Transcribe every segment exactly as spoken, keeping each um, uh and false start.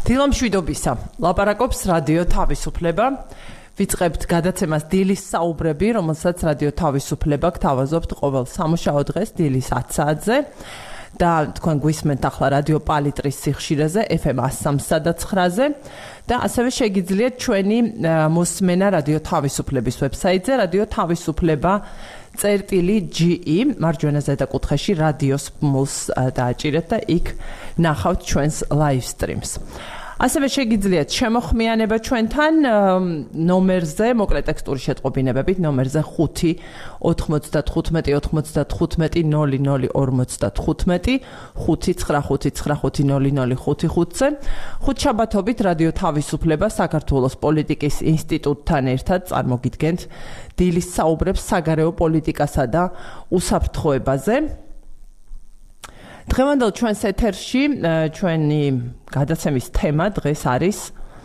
დილამშვიდობისა. ლაპარაკობს რადიო თავისუფლება. ვიწყებთ გადაცემას დილის საუბრები, რომელსაც რადიო თავისუფლება გთავაზობთ ყოველ სამუშაო დღეს დილის ათ საათზე. და თქვენ გვისმენთ ახლა რადიო პალიტრის სიხშირეზე ეფ ემ one oh three და nine-ზე და ასევე შეგიძლიათ ჩვენი მოსმენა რადიო თავისუფლების ვებსაიტზე რადიო თავისუფლება წერტილი ჯი ი მარჯვენა ზედაკუთხეში რადიოს მულს დააჭირეთ და იქ ნახავთ ჩვენს live streams. ასევე შეგიძლიათ შემოხმიანება ჩვენთან ნომერზე, მოკლე ტექსტური შეტყობინებებით, ნომერზე ხუთი ოთხმოცდათხუთმეტი ოცდათხუთმეტი ნული ნული ორმოცდათხუთმეტი ხუთი ცხრა ხუთი ცხრა ხუთი ნული ნული ხუთი ხუთზე. ხუთშაბათობით რადიო თავისუფლება საქართველოს პოლიტიკის ინსტიტუტთან ერთად წარმოგიდგენთ დილის საუბრებს საგარეო პოლიტიკასა და უსაფრთხოებაზე. დღევანდელ ჩვენს ეთერში ჩვენი გადაცემის თემა დღეს არის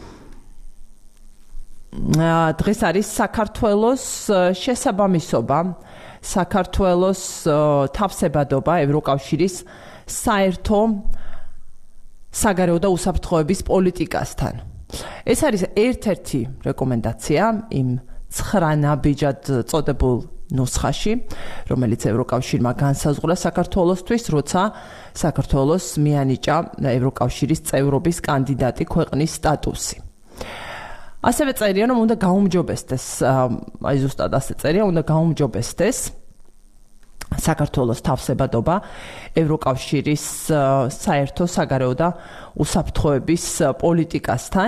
დღეს არის საქართველოს შესაბამისობა საქართველოს თავსებადობა ევროკავშირის საერთო საგარეო და უსაფრთხოების პოლიტიკასთან. ეს არის ერთ-ერთი რეკომენდაცია იმ ცხრა ნაბიჯად წოდებულ ნუსხაში, რომელიც ევროკავშირმა განსაზღვრა საქართველოსთვის, როცა საქართველოს მიანიჭა ევროკავშირის წევრობის კანდიდატი ქვეყნის სტატუსი. ასევე წერია, რომ უნდა გაუმჯობესდეს, აი ზუსტად ასე წერია, უნდა გაუმჯობესდეს საქართველოს თავსებადობა ევროკავშირის საერთო საგარეო და უსაფრთხოების პოლიტიკასთან.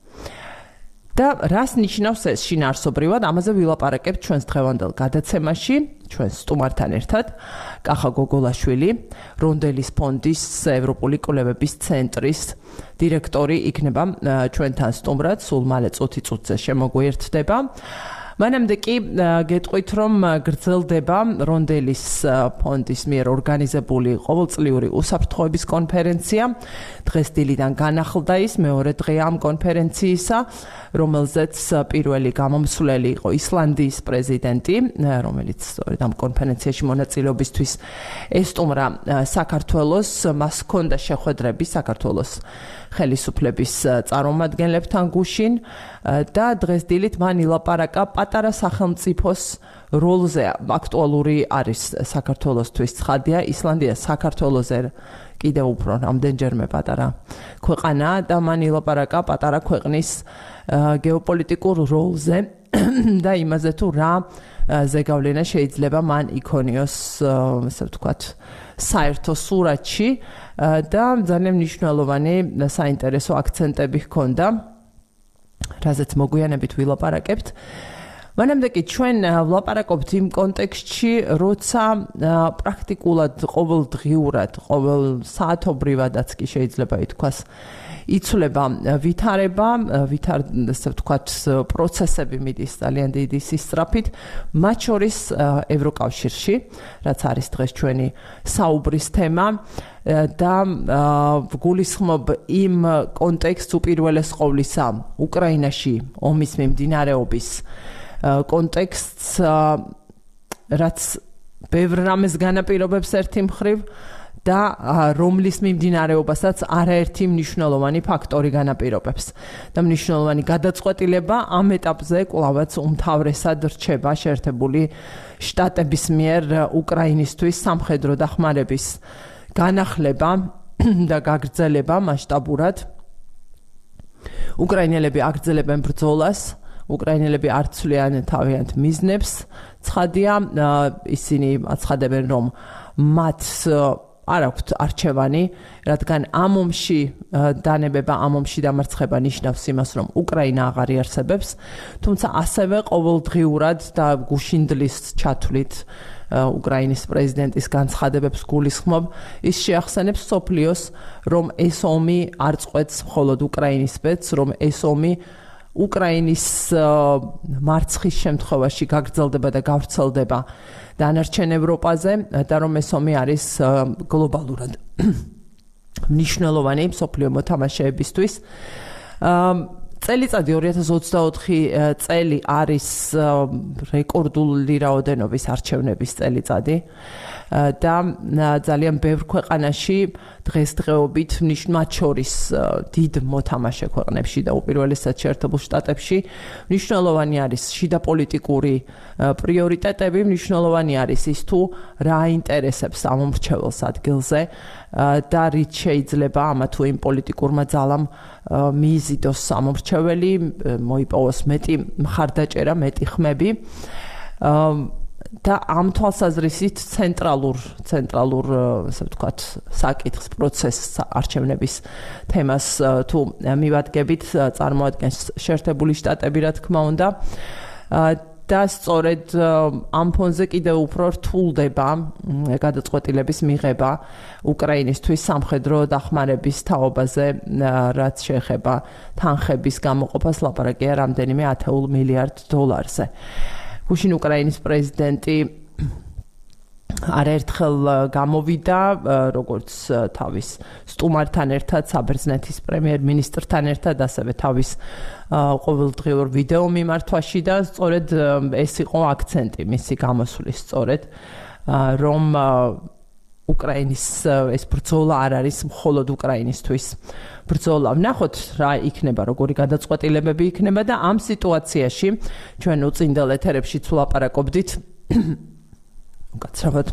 და რას ნიშნავს ეს შინაარსობრივად, ამაზე ვილაპარაკებთ ჩვენს დღევანდელ გადაცემაში, ჩვენს სტუმართან ერთად, კახა გოგოლაშვილი, რონდელის ფონდის ევროპული კვლევების ცენტრის დირექტორი იქნება ჩვენთან სტუმრად, სულ მალე წუთი წუთზე შემოგვიერთდება. მანამდე კი გეტყვით, რომ გრძელდება რონდელის ფონდის მიერ ორგანიზებული ყოველწლიური უსაფრთხოების კონფერენცია. დღეს დილიდან განახლდა ის მეორე დღე ამ კონფერენციისა, რომელზეც პირველი გამომსვლელი იყო ისლანდიის პრეზიდენტი, რომელიც სწორედ ამ კონფერენციაში მონაწილეობისთვის ესტუმრა საქართველოს, მას ჰქონდა შეხვედრები საქართველოს ხელისუფლების წარმომადგენლებთან გუშინ და დღეს დილით მან ილაპარაკა პატარა სახელმწიფოს როლზე. აქტუალური არის საქართველოსთვის ცხადია, ისლანდია საქართველოზე კიდევ უფრო რამდენჯერმე პატარა ქვეყანაა და მან ილაპარაკა პატარა ქვეყნის გეოპოლიტიკურ როლზე და იმაზე თუ რა ზეგავლენა შეიძლება მან იქონიოს, ასე ვთქვათ, საერთო სურათში და ძალიან მნიშვნელოვანი საინტერესო აქცენტები ჰქონდა, რაზეც მოგვიანებით ვილაპარაკებთ. მანამდე კი ჩვენ ვლაპარაკობთ იმ კონტექსტში, როცა პრაქტიკულად ყოველდღიურად, ყოველ საათობრივადაც კი შეიძლება ითქვას, იცვლება ვითარება, ვითარ, ასე ვთქვათ, პროცესები მიდის ძალიან დიდი სისწრაფით, მათ შორის ევროკავშირში, რაც არის დღეს ჩვენი საუბრის თემა და ვგულისხმობ იმ კონტექსტს უპირველეს ყოვლისა უკრაინაში ომის მიმდინარეობის კონტექსტს, რაც ბევრ რამეს განაპირობებს ერთი მხრივ და რომლის მიმდინარეობასაც არაერთი მნიშვნელოვანი ფაქტორი განაპირობებს. და მნიშვნელოვანი გადაწყვეტილება ამ ეტაპზე კვლავაც უმთავრესად რჩება შეერთებული შტატების მიერ უკრაინისთვის სამხედრო დახმარების განახლება და გაგრძელება მასშტაბურად. უკრაინელები აგრძელებენ ბრძოლას, უკრაინელები არ ცვლიან თავიანთ მიზნებს. ცხადია, ისინი აცხადებენ, რომ მათ არ აქვთ არჩევანი, რადგან ამ ომში დანებება, ამ ომში დამარცხება ნიშნავს იმას, რომ უკრაინა აღარ იარსებებს, თუმცა ასევე ყოველდღიურად და გუშინდლის ჩათვლით უკრაინის პრეზიდენტის განცხადებებს გულისხმობ, ის შეახსენებს მსოფლიოს, რომ ეს ომი არ წყვეტს მხოლოდ უკრაინის ბედს, რომ ეს ომი უკრაინის მარცხის შემთხვევაში გაგრძელდება და გავრცელდება დანარჩენ ევროპაზე და რომ ეს ომი არის გლობალურად მნიშვნელოვანი მსოფლიო მოთამაშეებისთვის. წელიწადი ორი ათას ოცდაოთხი წელი არის რეკორდული რაოდენობის არჩევნების წელიწადი. და ძალიან ბევრ ქვეყანაში დღესდღეობით მნიშვნელად შორის დიდ მოთამაშე ქვეყნებში და უპირველესად შეერთებულ შტატებში მნიშვნელოვანი არის შიდა პოლიტიკური პრიორიტეტები, მნიშვნელოვანი არის ის თუ რა აინტერესებს ამომრჩეველს ადგილზე და რით შეიძლება ამა თუ იმ პოლიტიკურმა ძალამ მიიზიდოს ამომრჩეველი, მოიპოვოს მეტი მხარდაჭერა, მეტი ხმები. და ამ თვალსაზრისით ცენტრალურ ცენტრალურ ასე ვთქვათ საკითხს პროცესს არჩევნების თემას თუ მივადგებით წარმოადგენს შეერთებული შტატები რა თქმა უნდა და სწორედ ამ ფონზე კიდევ უფრო რთულდება გადაწყვეტილების მიღება უკრაინისთვის სამხედრო დახმარების თაობაზე რაც შეეხება თანხების გამოყოფას ლაპარაკია რამდენიმე ათეულ მილიარდ დოლარზე გუშინ უკრაინის პრეზიდენტი არაერთხელ გამოვიდა როგორც თავის სტუმართან ერთად საბერძნეთის პრემიერ-მინისტრთან ერთად ასევე თავის ყოველდღიურ ვიდეო მიმართვაში და სწორედ ეს იყო აქცენტი მისი გამოსვლის სწორედ რომ უკრაინის ეს ბრძოლა არ არის მხოლოდ უკრაინისთვის ბრძოლა. ვნახოთ რა იქნება, როგორი გადაწყვეტილებები იქნება და ამ სიტუაციაში ჩვენ უწინდელ ეთერებშიც ვლაპარაკობდით უკაცრავად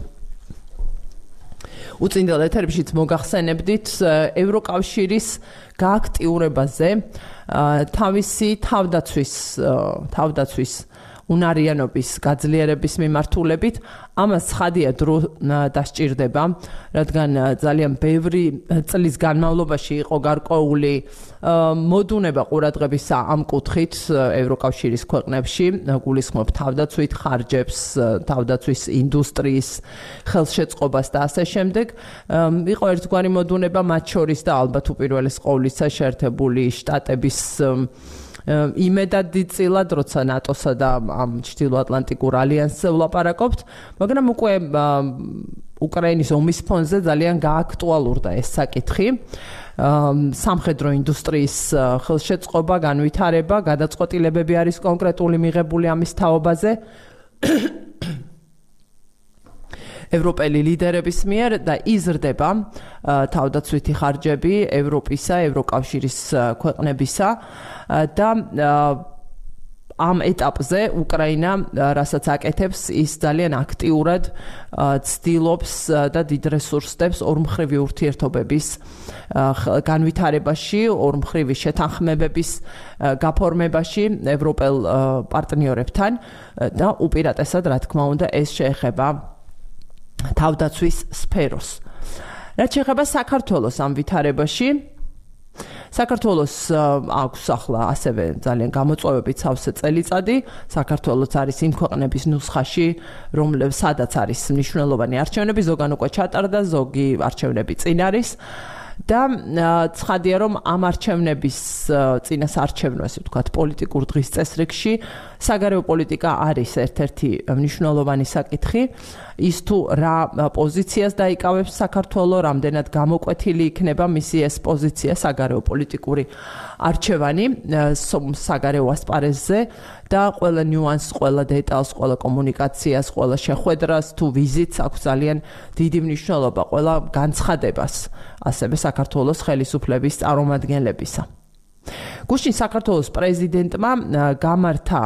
უწინდელ ეთერებშიც მოგახსენებდით ევროკავშირის გააქტიურებაზე თავისი თავდაცვის თავდაცვის უნარიანობის გაძლიერების მიმართულებით ამას ცხადია დრო დასჭირდება რადგან ძალიან ბევრი წლის განმავლობაში იყო გარკვეული მოდუნება ყურადღებისა ამ კუთხით ევროკავშირის ქვეყნებში გულისხმობ თავდაცვით ხარჯებს თავდაცვის ინდუსტრიის ხელშეწყობას და ასე შემდეგ იყო ერთგვარი მოდუნება მათ შორის და ალბათ უპირველეს ყოვლისა შეერთებული შტატების იმედად დიწილად, როცა ნატოსა და ამ ჩრდილოატლანტიკურ ალიანსზე ვლაპარაკობთ, მაგრამ უკვე უკრაინის ომის ფონზე ძალიან გააქტუალურდა ეს საკითხი. სამხედრო ინდუსტრიის ხელშეწყობა, განვითარება, გადაწყვეტილებები არის კონკრეტული მიღებული ამის თაობაზე. ევროპელი ლიდერების მიერ და იზრდება თავდაცვითი ხარჯები ევროპისა, ევროკავშირის ქვეყნებისა და ამ ეტაპზე უკრაინა რასაც აკეთებს ის ძალიან აქტიურად ცდილობს და დიდ რესურსებს ორმხრივი ურთიერთობების განვითარებაში, ორმხრივი შეთანხმებების გაფორმებაში ევროპელ პარტნიორებთან და უპირატესად რა თქმა უნდა ეს შეეხება თავდაცვის სფეროს. რაც შეეხება საქართველოს ამ ვითარებაში, საქართველოს აქვს ახლა ასევე ძალიან გამოწვევებით სავსე წელიწადი. საქართველოს არის იმ ქვეყნების ნუსხაში, რომლებიც სადაც არის მნიშვნელოვანი არჩევნები, ზოგან უკვე ჩატარდა, ზოგი არჩევნები წინ არის. და ცხადია რომ ამ არჩევნების წინასარჩევნო ასე ვთქვათ პოლიტიკურ დღის წესრიგში საგარეო პოლიტიკა არის ერთ-ერთი მნიშვნელოვანი საკითხი ის თუ რა პოზიციას დაიკავებს საქართველოს რამდენად გამოკვეთილი იქნება მისი ეს პოზიცია საგარეო პოლიტიკური არჩევანი საგარეო ასპარეზზე და ყველა ნიუანსს, ყველა დეტალს, ყველა კომუნიკაციას, ყველა შეხვედრას თუ ვიზიტს აქვს ძალიან დიდი მნიშვნელობა, ყველა განცხადებას ასევე საქართველოს ხელისუფლების წარმომადგენლებისა. გუშინ საქართველოს პრეზიდენტმა გამართა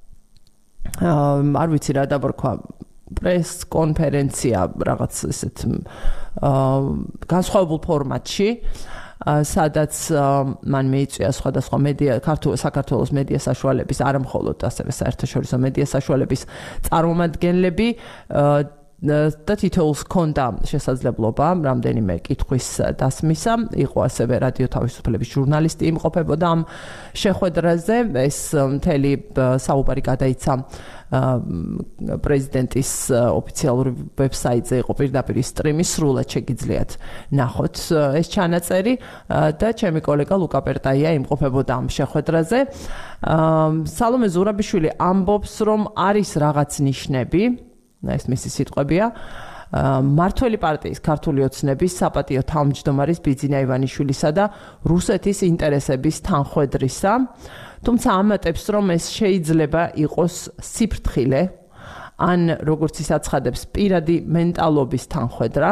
არ ვიცი რა დაბრქვა პრეს კონფერენცია რაღაც ესეთ განსხვავებულ ფორმატში სადაც მან მიიწვია სხვადასხვა მედია ქართულ საქართველოს მედია საშუალების არა მხოლოდ ასევე საერთაშორისო მედია საშუალების წარმომადგენლები და თითოეულს ჰქონდა შესაძლებლობა რამდენიმე კითხვის დასმისა, იყო ასევე რადიო თავისუფლების ჟურნალისტი იმყოფებოდა ამ შეხვედრაზე, ეს მთელი საუბარი გადაიცა პრეზიდენტის ოფიციალურ ვებსაიტზე იყო პირდაპირ სტრიმი, სრულად შეგიძლიათ ნახოთ ეს ჩანაწერი და ჩემი კოლეგა ლუკა პერტაია იმყოფებოდა ამ შეხვედრაზე. სალომე ზურაბიშვილი ამბობს, რომ არის რაღაც ნიშნები ეს მისი სიტყვებია მართველი პარტიის ქართული ოცნების საპატიო თავმჯდომარის ბიძინა ივანიშვილისა და რუსეთის ინტერესების თანხვედრისა თუმცა ამატებს რომ ეს შეიძლება იყოს სიფრთხილე ან როგორც ის აცხადებს პირადი მენტალობის თანხwebdra.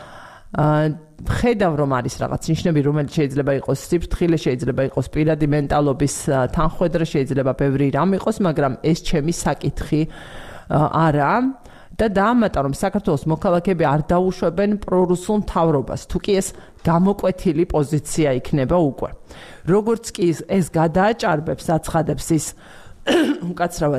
ხედავ რომ არის რაღაც ნიშნები, რომელიც შეიძლება იყოს სიფრთხილე, შეიძლება იყოს პირადი მენტალობის თანხwebdra, შეიძლება ბევრი რამ იყოს, მაგრამ ეს ჩემი საკითხი არაა. და დაამატა რომ საქართველოს მოქალაქეები არ დაუშვებენ პრორუსულ მთავრობას, თუ კი ეს გამოკვეთილი პოზიცია იქნება უკვე. როგორც კი ეს გადააჭარბებს, აცხადებს ის უკაცრავად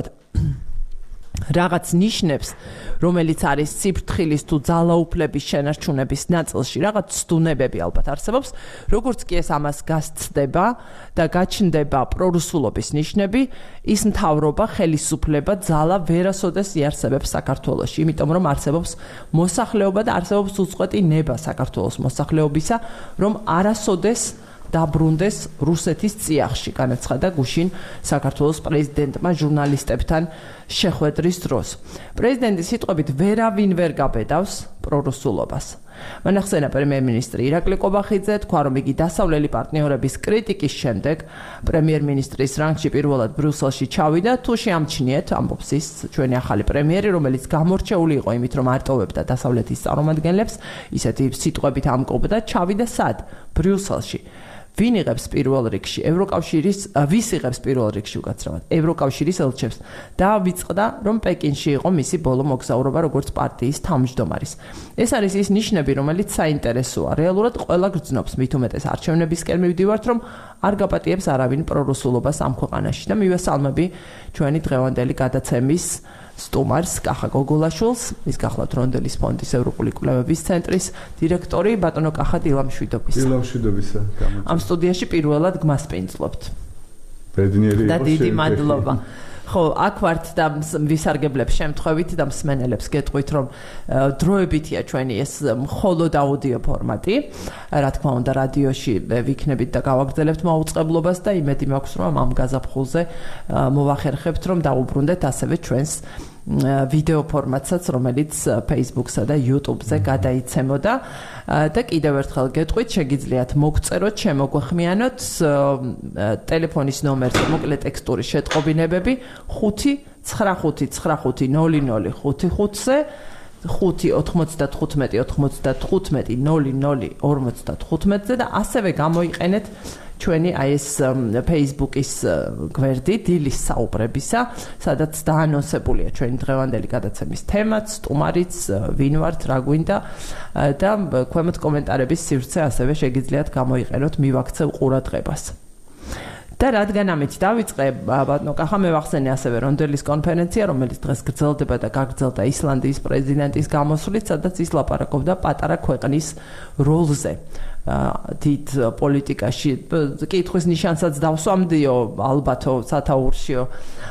რაღაც ნიშნებს, რომელიც არის სიფრთხილის თუ ძალაუფლების შენარჩუნების ნაწილში, რაღაც ცდუნებები ალბათ არსებობს, როგორც კი ეს ამას გასცდება და გაჩნდება პრორუსულობის ნიშნები, ის მთავრობა, ხელისუფლება, ძალა ვერასოდეს იარსებებს საქართველოში, იმიტომ რომ არსებობს მოსახლეობა და არსებობს უწყვეტი ნება საქართველოს მოსახლეობისა, რომ არასოდეს დაბრუნდეს რუსეთის წიაღში, განაცხადა გუშინ საქართველოს პრეზიდენტმა ჟურნალისტებთან შეხვედრის დროს. პრეზიდენტის სიტყვებით ვერავინ ვერ გაბედავს პრორუსულობას. მან ახსენა პრემიერ-მინისტრი ირაკლი ყობახიძე, თქვა რომ იგი დასავლელი პარტნიორების კრიტიკის შემდეგ პრემიერ-მინისტრის რანგში პირველად ბრიუსელში ჩავიდა, თუ შეამჩნიეთ, ამბობს ის ჩვენი ახალი პრემიერი, რომელიც გამორჩეული იყო იმით, რომ არტოვებდა დასავლეთის წარმომადგენლებს, ისეთი სიტყვებით ამკობდა, ჩავიდა სად? ბრიუსელში. ვინ იღებს პირველ რიგში ევროკავშირის ვის იღებს პირველ რიგში უკაცრავად ევროკავშირის ელჩებს და ვიწყდა რომ პეკინში იყო მისი ბოლო მოგზაურობა როგორც პარტიის თავმჯდომარის. ეს არის ის ნიშნები, რომელიც საინტერესოა. რეალურად ყველა გრძნობს, მით უმეტეს არჩევნებისკენ მივდივართ, რომ არ გაპატიებს არავინ პრორუსულობას ამ ქვეყანაში და მივესალმები ჩვენი დღევანდელი გადაცემის სტუმარს კახა გოგოლაშვილს, ის გახლავთ რონდელის ფონდის ევროპული კვლევების ცენტრის დირექტორი ბატონო კახა დილამშვიდობის. დილამშვიდობისა. ამ სტუდიაში პირველად გმასპინძლობთ. ბედნიერი იყო. და დიდი მადლობა. ხო, აქ ვართ და ვისარგებლებ შემთხვევით და მსმენელებს გეტყვით, რომ დროებითია ჩვენი ეს მხოლოდ აუდიო ფორმატი. რა თქმა უნდა, რადიოში ვიქნებით და გავაგრძელებთ მაუწყებლობას და იმედი მაქვს, რომ ამ გაზაფხულზე მოვახერხებთ, რომ დაუბრუნდეთ ასევე ჩვენს ვიდეო ფორმატსაც, რომელიც Facebook-სა და YouTube-ზე გადაიცემოდა. და კიდევ ერთხელ გეტყვით, შეგიძლიათ მოგწეროთ, შემოგვეხმიანოთ ტელეფონის ნომერზე მოკლე ტექსტური შეტყობინებები ხუთი ცხრა ხუთი ცხრა ხუთი ნული ნული ხუთი ხუთზე ხუთი ოთხმოცდათხუთმეტი ოთხმოცდათხუთმეტი ნული ნული ორმოცდათხუთმეტზე და ასევე გამოიყენეთ ჩვენი აი ეს Facebook-ის გვერდი დილის საუბრებისა, სადაც დაანონსებულია ჩვენი დღევანდელი გადაცემის თემაც, სტუმარიც, ვინ ვართ, რა გვინდა და ქვემოთ კომენტარების სივრცე ასევე შეგიძლიათ გამოიყენოთ მივაქცევ ყურადღებას. და რადგან ამით დავიწყე, ბატონო კახა, მე ვახსენე ასევე რონდელის კონფერენცია, რომელიც დღეს გრძელდება და გაგრძელდა ისლანდიის პრეზიდენტის გამოსვლით, სადაც ის ლაპარაკობდა პატარა ქვეყნის როლზე. დიდ პოლიტიკაში კითხვის ნიშანსაც დავსვამდიო ალბათო სათაურშიო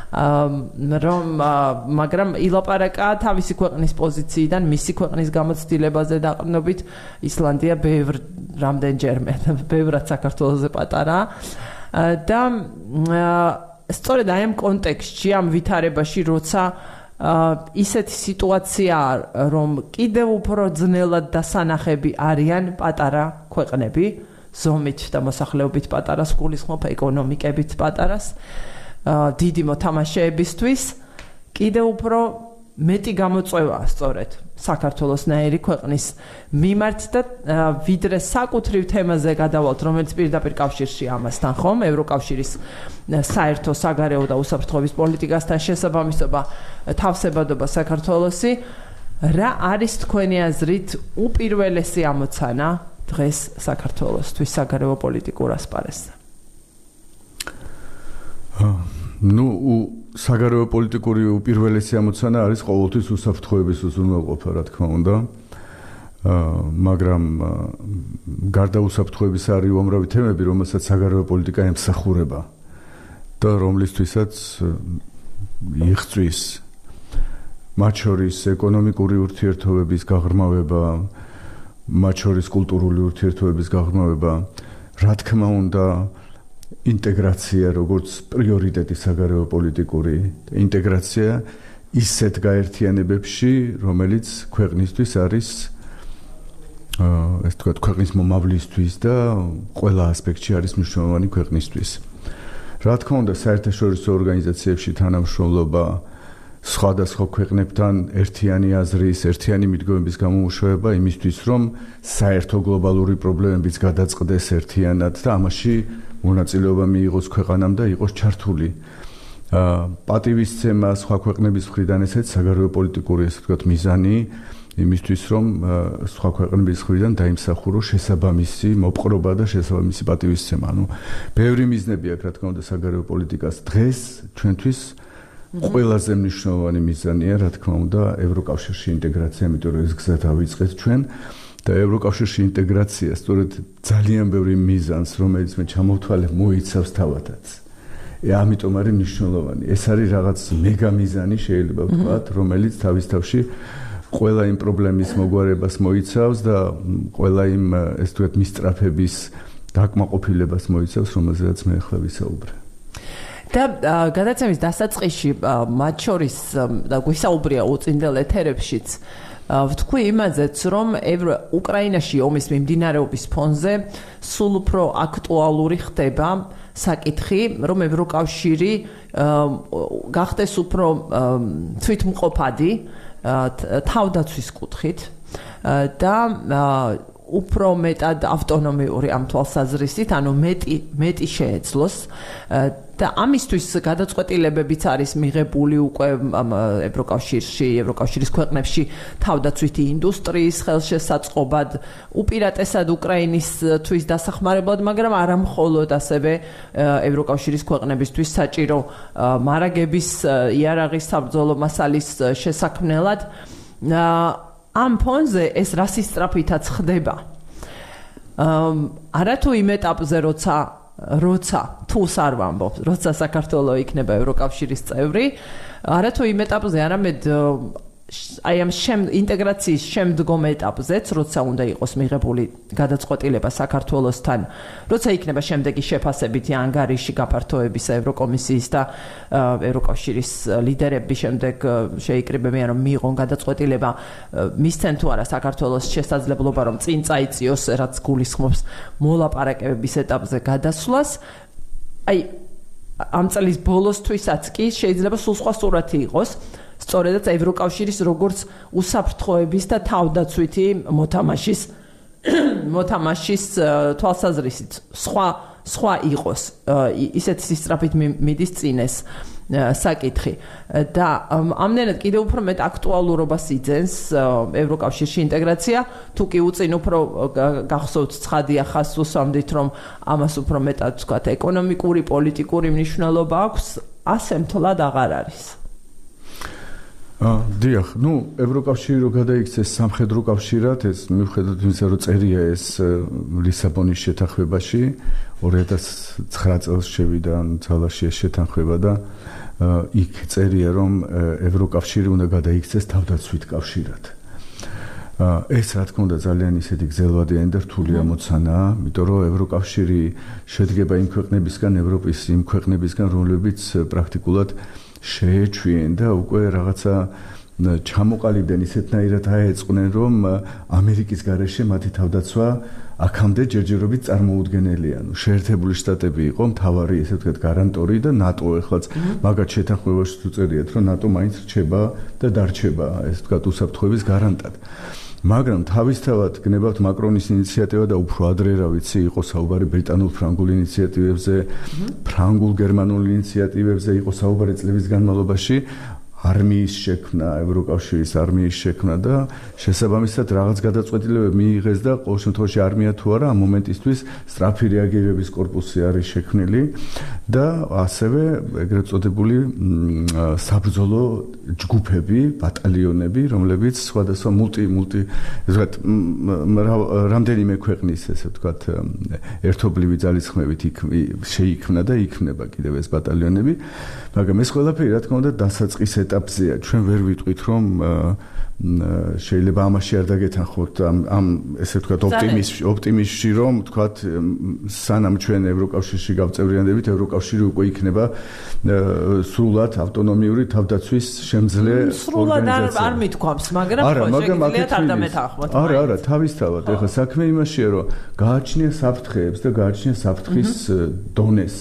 რომ მაგრამ ილაპარაკა თავისი ქვეყნის პოზიციიდან მისი ქვეყნის გამოცდილებაზე დაყრდნობით ისლანდია ბევრ რამდენჯერმე ბევრად საქართველოზე პატარა და სწორედ აი ამ კონტექსტში ამ ვითარებაში როცა ისეთი სიტუაცია რომ კიდევ უფრო ძნელად დასანახები არიან პატარა ქვეყნები ზომით და მოსახლეობით პატარას გულისხმობ ეკონომიკებით პატარას დიდი მოთამაშეებისთვის კიდევ უფრო მეტი გამოწვევა სწორედ საქართველოსნაირი ქვეყნის მიმართ და ვიდრე საკუთრივ თემაზე გადავალთ, რომელიც პირდაპირ კავშირში ამასთან ხომ ევროკავშირის საერთო საგარეო და უსაფრთხოების პოლიტიკასთან შესაბამისობა თავსებადობა საქართველოსი, რა არის თქვენი აზრით უპირველესი ამოცანა დღეს საქართველოსთვის საგარეო პოლიტიკურ ასპარეზზე? ნუ საგარეო პოლიტიკური უპირველესი ამოცანა არის ყოველთვის უსაფრთხოების უზრუნველყოფა, რა თქმა უნდა. მაგრამ გარდა უსაფრთხოების არის უამრავი თემები, რომელსაც საგარეო პოლიტიკა ემსახურება და რომლისთვისაც იღწვის მათ შორის ეკონომიკური ურთიერთობების გაღრმავება, მათ შორის კულტურული ურთიერთობების გაღრმავება, რა თქმა უნდა ინტეგრაცია როგორც პრიორიტეტი საგარეო პოლიტიკური ინტეგრაცია ისეთ გაერთიანებებში, რომელიც ქვეყნისთვის არის ეს თქვა ქვეყნის მომავლისთვის და ყველა ასპექტში არის მნიშვნელოვანი ქვეყნისთვის. რა თქმა უნდა, საერთაშორისო ორგანიზაციებში თანამშრომლობა, სხვადასხვა ქვეყნებთან ერთიანი აზრის, ერთიანი მიდგომების გამომუშავება იმისთვის, რომ საერთო გლობალური პრობლემებიც გადაწყდეს ერთიანად და ამაში მონაწილეობა მიიღოს ქვეყანამ და იყოს ჩართული. პატივისცემა სხვა ქვეყნების მხრიდან ესეც საგარეო პოლიტიკური ესე ვთქვათ მიზანი იმისთვის, რომ სხვა ქვეყნების მხრიდან დაიმსახუროს შესაბამისი მოპყრობა და შესაბამისი პატივისცემა. ანუ ბევრი მიზნები აქვს, რა თქმა უნდა, საგარეო პოლიტიკას დღეს ჩვენთვის ყველაზე მნიშვნელოვანი მიზანია, რა თქმა უნდა, ევროკავშირში ინტეგრაცია, იმიტომ რომ ეს გზა დავიწყეთ ჩვენ და ევროკავშირში ინტეგრაცია სწორედ ძალიან ბევრი მიზანს, რომელიც მე ჩამოვთვალე, მოიცავს თავადაც. ამიტომ არის მნიშვნელოვანი. ეს არის რაღაც მეგა მიზანი, შეიძლება ვთქვათ, რომელიც თავის თავში ყველა იმ პრობლემის მოგვარებას მოიცავს და ყველა იმ ეს თქვათ მისწრაფების დაკმაყოფილებას მოიცავს, რომელზეც მე ახლა ვისაუბრე. და გადაცემის დასაწყისში მათ შორის და გვისაუბრია უწინდელ ეთერებშიც ვთქვი იმაზეც, რომ უკრაინაში ომის მიმდინარეობის ფონზე სულ უფრო აქტუალური ხდება საკითხი, რომ ევროკავშირი გახდეს უფრო თვითმყოფადი თავდაცვის კუთხით და უფრო მეტად ავტონომიური ამ თვალსაზრისით, ანუ მეტი მეტი შეეძლოს და ამისთვის გადაწყვეტილებებიც არის მიღებული უკვე ევროკავშირში, ევროკავშირის ქვეყნებში თავდაცვითი ინდუსტრიის ხელშესაწყობად, უპირატესად უკრაინისთვის დასახმარებლად, მაგრამ არა მხოლოდ ასევე ევროკავშირის ქვეყნებისთვის საჭირო მარაგების იარაღის საბრძოლო მასალის შესაქმნელად. ამ ფონზე ეს რასის სწრაფითაც ხდება. არათუ იმ ეტაპზე, როცა როცა თულს არ ვამბობ, როცა საქართველო იქნება ევროკავშირის წევრი, არათუ იმ ეტაპზე, არამედ აი ამ ინტეგრაციის შემდგომ ეტაპზეც, როცა უნდა იყოს მიღებული გადაწყვეტილება საქართველოსთან, როცა იქნება შემდეგი შეფასებითი ანგარიში გაფართოების ევროკომისიის და ევროკავშირის ლიდერების შემდეგ შეიკრიბებიან, რომ მიიღონ გადაწყვეტილება, მისცენ თუ არა საქართველოს შესაძლებლობა, რომ წინ წაიწიოს, რაც გულისხმობს მოლაპარაკებების ეტაპზე გადასვლას. აი ამ წლის ბოლოსთვისაც კი შეიძლება სულ სხვა სურათი იყოს. სწორედაც ევროკავშირის როგორც უსაფრთხოების და თავდაცვითი მოთამაშის მოთამაშის თვალსაზრისით სხვა სხვა იყოს ისეთ სისწრაფით მიდის წინ ეს საკითხი და ამდენად კიდევ უფრო მეტ აქტუალურობას იძენს ევროკავშირში ინტეგრაცია, თუ კი უწინ უფრო გახსოვთ ცხადია ხას უსვამდით, რომ ამას უფრო მეტად ვთქვათ ეკონომიკური, პოლიტიკური მნიშვნელობა აქვს, ასე მთლად აღარ არის. დიახ, ну, ევროკავშირი რო გადაიქცეს სამხედრო კავშირად, ეს მიუხედავად იმისა, რომ წერია ეს ლისაბონის შეთანხმებაში, ორი ათას ცხრა წელს შევიდა ძალაში ეს შეთანხმება და იქ წერია, რომ ევროკავშირი უნდა გადაიქცეს თავდაცვით კავშირად. ეს რა თქმა უნდა ძალიან ისეთი გზელვადიანი და რთული ამოცანაა, იმიტომ რომ ევროკავშირი შედგება იმ ქვეყნებისგან, ევროპის იმ ქვეყნებისგან, რომლებიც პრაქტიკულად შეეჩვიენ და უკვე რაღაცა ჩამოყალიბდნენ ისეთნაირად აეწყნენ, რომ ამერიკის გარეშე მათი თავდაცვა აქამდე ჯერჯერობით წარმოუდგენელია. ნუ შეერთებული შტატები იყო მთავარი, ესე ვთქვათ, გარანტორი და ნატო ეხლაც მაგათ შეთანხმებაში თუ წერიათ, რომ ნატო მაინც რჩება და დარჩება, ესე ვთქვათ, უსაფრთხოების გარანტად. მაგრამ თავისთავად გნებავთ მაკრონის ინიციატივა და უფრო ადრე, რა ვიცი, იყო საუბარი ბრიტანულ-ფრანგულ ინიციატივებზე, ფრანგულ-გერმანულ ინიციატივებზე, იყო საუბარი წლების განმავლობაში არმიის შექმნა, ევროკავშირის არმიის შექმნა და შესაბამისად რაღაც გადაწყვეტილებები მიიღეს და ყოველ შემთხვევაში არმია თუ არა ამ მომენტისთვის სწრაფი რეაგირების კორპუსი არის შექმნილი და ასევე ეგრეთ წოდებული საბრძოლო ჯგუფები, ბატალიონები, რომლებიც სხვადასხვა მულტი მულტი ზოგადად რამდენიმე ქვეყნის ესე ვთქვათ ერთობლივი ძალისხმევით შეიქმნა და იქმნება კიდევ ეს ბატალიონები, მაგრამ ეს ყველაფერი რა თქმა უნდა დასაწყის ეტაპზეა. ჩვენ ვერ ვიტყვით, რომ შეიძლება ამაში არ დაგეთანხმოთ ამ ამ ესე ვთქვათ ოპტიმიზმში, ოპტიმიზმში, რომ ვთქვათ სანამ ჩვენ ევროკავშირში გავწევრიანდებით, ევროკავშირი უკვე იქნება სრულად ავტონომიური თავდაცვის შემძლე ორგანიზაცია. სრულად არ მithქვამს, მაგრამ შეგიძლიათ არ დამეთანხმოთ. არა, არა, თავისთავად. ეხლა საქმე იმაშია, რომ გააჩნია საფრთხეებს და გააჩნია საფრთხის დონეს.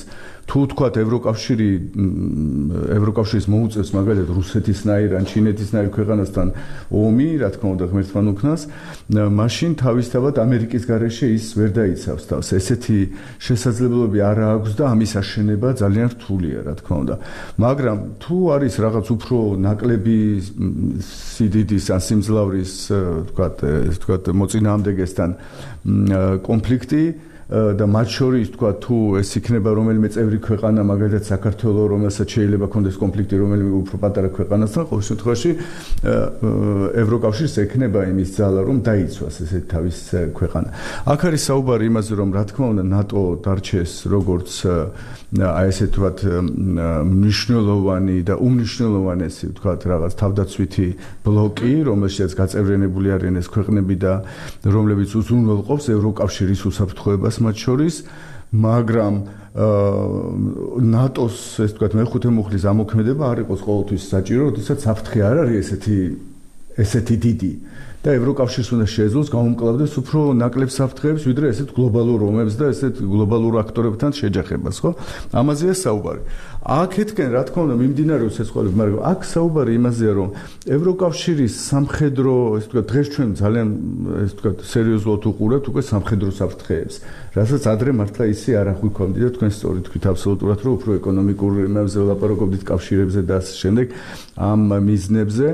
თუ თქვათ ევროკავშირი ევროკავშირის მოუწევს მაგალითად რუსეთისნაირ ან ჩინეთისნაირ ქვეყანასთან ომი, რა თქმა უნდა ღმერთთან უქნას, მაშინ თავისთავად ამერიკის გარეშე ის ვერ დაიცავს თავს. ესეთი შესაძლებლობები არ აქვს და ამის აშენება ძალიან რთულია, რა თქმა უნდა. მაგრამ თუ არის რაღაც უფრო ნაკლები სიდიდის ან სიმძლავრის, თქვათ, ეს თქვათ მოწინააღმდეგესთან კონფლიქტი და მათ შორის თქვა თუ ეს იქნება რომელიმე წევრი ქვეყანა, მაგალითად საქართველო, რომელსაც შეიძლება კონდეს კონფლიქტი რომელიმე უფრო პატარა ქვეყანასთან, ყოველ შემთხვევაში ევროკავშირს ექნება იმის ძალა, რომ დაიცვას ესეთი თავის ქვეყანა. აქ არის საუბარი იმაზე, რომ რა თქმა უნდა ნატო დარჩეს როგორც აი ესე თქვათ მნიშვნელოვანი და უმნიშვნელოვანესი თქვათ რაღაც თავდაცვითი ბლოკი, რომელშიც გაწევრიანებული არიან ეს ქვეყნები და რომლებიც უზრუნველყოფს ევროკავშირის უსაფრთხოებას მათ შორის, მაგრამ ნატოს ეს თქვათ მეხუთე მუხლის ამოქმედება არ იყოს ყოველთვის საჭირო, როდესაც საფრთხე არ არის ესეთი ესეთი დიდი და ევროკავშირს უნდა შეეძლოს გამომკლავდეს უფრო ნაკლებ საფრთხეებს, ვიდრე ესეთ გლობალურ ომებს და ესეთ გლობალურ აქტორებთან შეჯახებას, ხო? ამაზეა საუბარი. აქეთკენ რა თქმა უნდა მიმდინარეობს ეს ყველაფერი, მაგრამ აქ საუბარი იმაზეა, რომ ევროკავშირის სამხედრო, ეს თქვათ, დღეს ჩვენ ძალიან ეს თქვათ, სერიოზულად უყურებთ უკვე სამხედრო საფრთხეებს, რასაც ადრე მართლა ისე არ აღვიქვამდი და თქვენ სწორი თქვით აბსოლუტურად, რომ უფრო ეკონომიკურ იმებზე ვლაპარაკობდით, კავშირებზე და ასე შემდეგ, ამ მიზნებზე.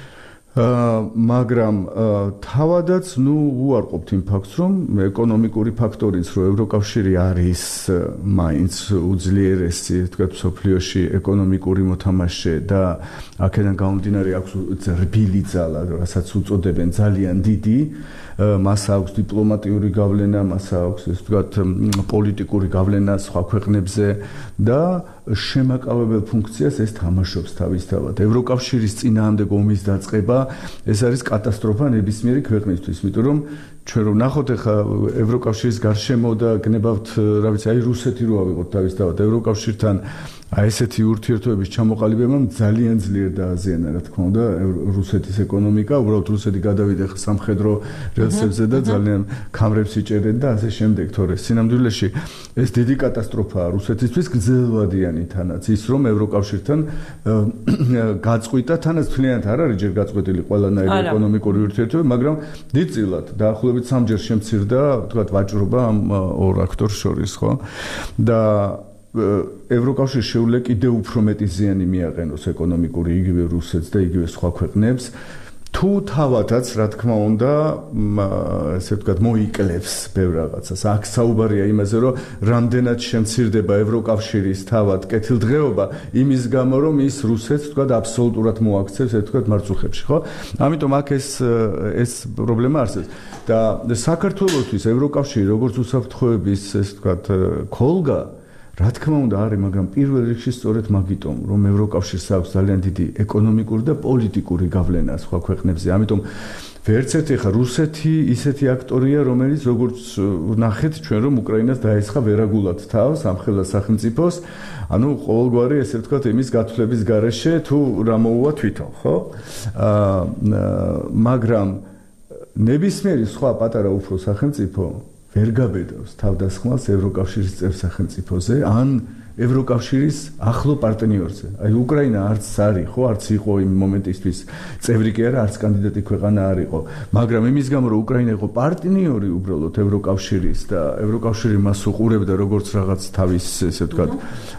მაგრამ თავადაც ნუ უარყოფთ იმ ფაქტს, რომ ეკონომიკური ფაქტორიც, რომ ევროკავშირი არის მაინც უძლიერესი, თქვათ, მსოფლიოში ეკონომიკური მოთამაშე და აქედან გამომდინარე აქვს რბილი ძალა, რასაც უწოდებენ ძალიან დიდი, მას აქვს დიპლომატიური გავლენა, მას აქვს ეს თქვათ პოლიტიკური გავლენა სხვა ქვეყნებზე და შემაკავებელ ფუნქციას ეს თამაშობს თავისთავად. ევროკავშირის წინააღმდეგ ომის დაწყება ეს არის კატასტროფა ნებისმიერი ქვეყნისთვის, იმიტომ რომ ჩვენ რომ ნახოთ ახლა ევროკავშირის გარშემო და გნებავთ, რა ვიცი, აი რუსეთი რო ავიღოთ თავისთავად ევროკავშირთან, აი ესეთი ურთიერთობების ჩამოყალიბებამ ძალიან ძლიერ დააზიანა, რა თქმა უნდა, რუსეთის ეკონომიკა, უბრალოდ რუსეთი გადავიდა ახლა სამხედრო რელსებზე და ძალიან ქამრებს იჭერენ და ასე შემდეგ, თორე სინამდვილეში ეს დიდი კატასტროფაა რუსეთისთვის, გრძელვადიანი თანაც ის, რომ ევროკავშირთან გაწყვიტა, თანაც თლიანად არ არის ჯერ გაწყვეტილი ყველანაირი ეკონომიკური ურთიერთობები, მაგრამ დიდწილად დაახლოებით სამჯერ შემცირდა, თქვათ, ვაჭრობა ამ ორ აქტორს შორის, ხო? და ევროკავშირს შეუძლია კიდევ უფრო მეტი ზიანი მიაყენოს ეკონომიკური იგივე რუსეთს და იგივე სხვა ქვეყნებს, თუ თავადაც, რა თქმა უნდა, ესე ვთქვათ, მოიკლებს ბევრ რაღაცას. აქ საუბარია იმაზე, რომ რამდენად შემცირდება ევროკავშირის თავად კეთილდღეობა იმის გამო, რომ ის რუსეთს, ვთქვათ, აბსოლუტურად მოაქცევს, ესე ვთქვათ, მარწუხებში, ხო? ამიტომ აქ ეს ეს პრობლემა არსებობს. და საქართველოსთვის ევროკავშირი როგორც უსაფრთხოების, ესე ვთქვათ, ქოლგა რა თქმა უნდა არის, მაგრამ პირველ რიგში სწორედ მაგიტომ, რომ ევროკავშირს აქვს ძალიან დიდი ეკონომიკური და პოლიტიკური გავლენა სხვა ქვეყნებზე. ამიტომ ვერც ერთი ხა რუსეთი ისეთი აქტორია, რომელიც როგორც ნახეთ ჩვენ რომ უკრაინას დაესხა ვერაგულად თავს ამხელა სახელმწიფოს, ანუ ყოველგვარი ესე ვთქვათ იმის გათვლების გარეშე თუ რა მოუვა თვითონ, ხო? აა მაგრამ ნებისმიერი სხვა პატარა უფრო სახელმწიფო ვერ გაბედავს თავდასხმას ევროკავშირის წევრ სახელმწიფოზე ან ევროკავშირის ახლო პარტნიორზე. აი უკრაინა არც არის, ხო, არც იყო იმ მომენტისთვის წევრი კი არა, არც კანდიდატი ქვეყანა არ იყო, მაგრამ იმის გამო რომ უკრაინა იყო პარტნიორი უბრალოდ ევროკავშირის და ევროკავშირი მას უყურებდა როგორც რაღაც თავის, ესე ვთქვათ,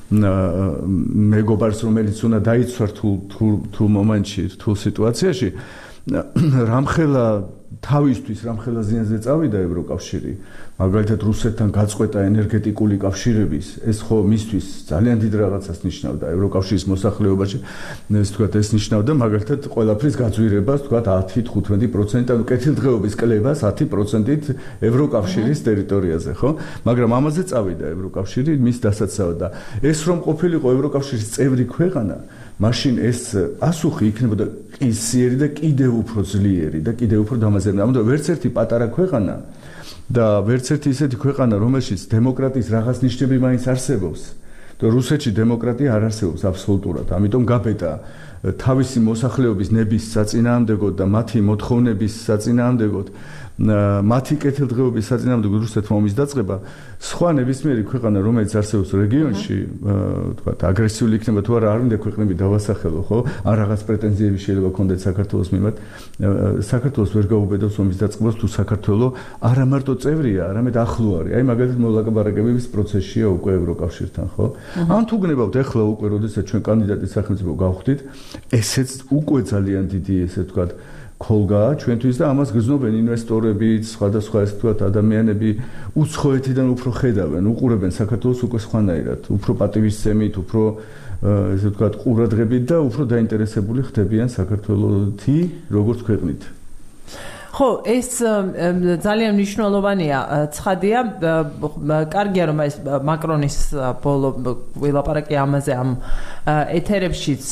მეგობარს, რომელიც უნდა დაიცვა რთულ რთულ მომენტში, რთულ სიტუაციაში, რამხელა თავისთვის რამხელა ზიანზე წავიდა ევროკავშირი, მაგალითად რუსეთთან გაწყვეტა ენერგეტიკული კავშირების, ეს ხო მისთვის ძალიან დიდ რაღაცას ნიშნავდა ევროკავშირის მოსახლეობაში, ეს თქვათ ეს ნიშნავდა მაგალითად ყველაფრის გაძვირებას, თქვათ ათი თხუთმეტი პროცენტი, ანუ კეთილდღეობის კლებას ათი პროცენტით ევროკავშირის ტერიტორიაზე, ხო? მაგრამ ამაზე წავიდა ევროკავშირი მის დასაცავად და ეს რომ ყოფილიყო ევროკავშირის წევრი ქვეყანა, მაშინ ეს პასუხი იქნებოდა ყისიერი და კიდევ უფრო ძლიერი და კიდევ უფრო დამაზიანებელი. ამიტომ ვერც ერთი პატარა ქვეყანა და ვერც ერთი ისეთი ქვეყანა, რომელშიც დემოკრატიის რაღაც ნიშნები მაინც არსებობს. და რუსეთში დემოკრატია არ არსებობს აბსოლუტურად. ამიტომ გაბედა თავისი მოსახლეობის ნების საწინააღმდეგოდ და მათი მოთხოვნების საწინააღმდეგოდ მათი კეთილდღეობის საწინააღმდეგოდ რუსეთმა ომის დაწყება სხვა ნებისმიერი ქვეყანა რომელიც არსებობს რეგიონში თქვა აგრესიული იქნება თუ არა არ მინდა ქვეყნები დავასახელო ხო არ რაღაც პრეტენზიები შეიძლება ქონდეთ საქართველოს მიმართ საქართველოს ვერ გაუბედავს ომის დაწყებას თუ საქართველოს არა მარტო წევრია არამედ ახლო არის აი მაგალითად მოლაპარაკებების პროცესშია უკვე ევროკავშირთან ხო ან თუ გნებავთ ეხლა უკვე როდესაც ჩვენ კანდიდატის სახელმწიფო გავხდით ესეც უკვე ძალიან დიდი ესე თქვა ხოლგაა ჩვენთვის და ამას გრძნობენ ინვესტორები, სხვადასხვა ეს თქვა ადამიანები უცხოეთიდან უფრო ხედავენ, უყურებენ საქართველოს უკვე სხვანაირად, უფრო პატივისცემით, უფრო ესე თქვა ყურადღებით და უფრო დაინტერესებული ხდებიან საქართველოსი როგორც ქვეყნით. ხო, ეს ძალიან მნიშვნელოვანია. ცხადია, კარგია რომ ეს მაკრონის ბოლო ვილაპარაკი ამაზე ამ ეთერებშიც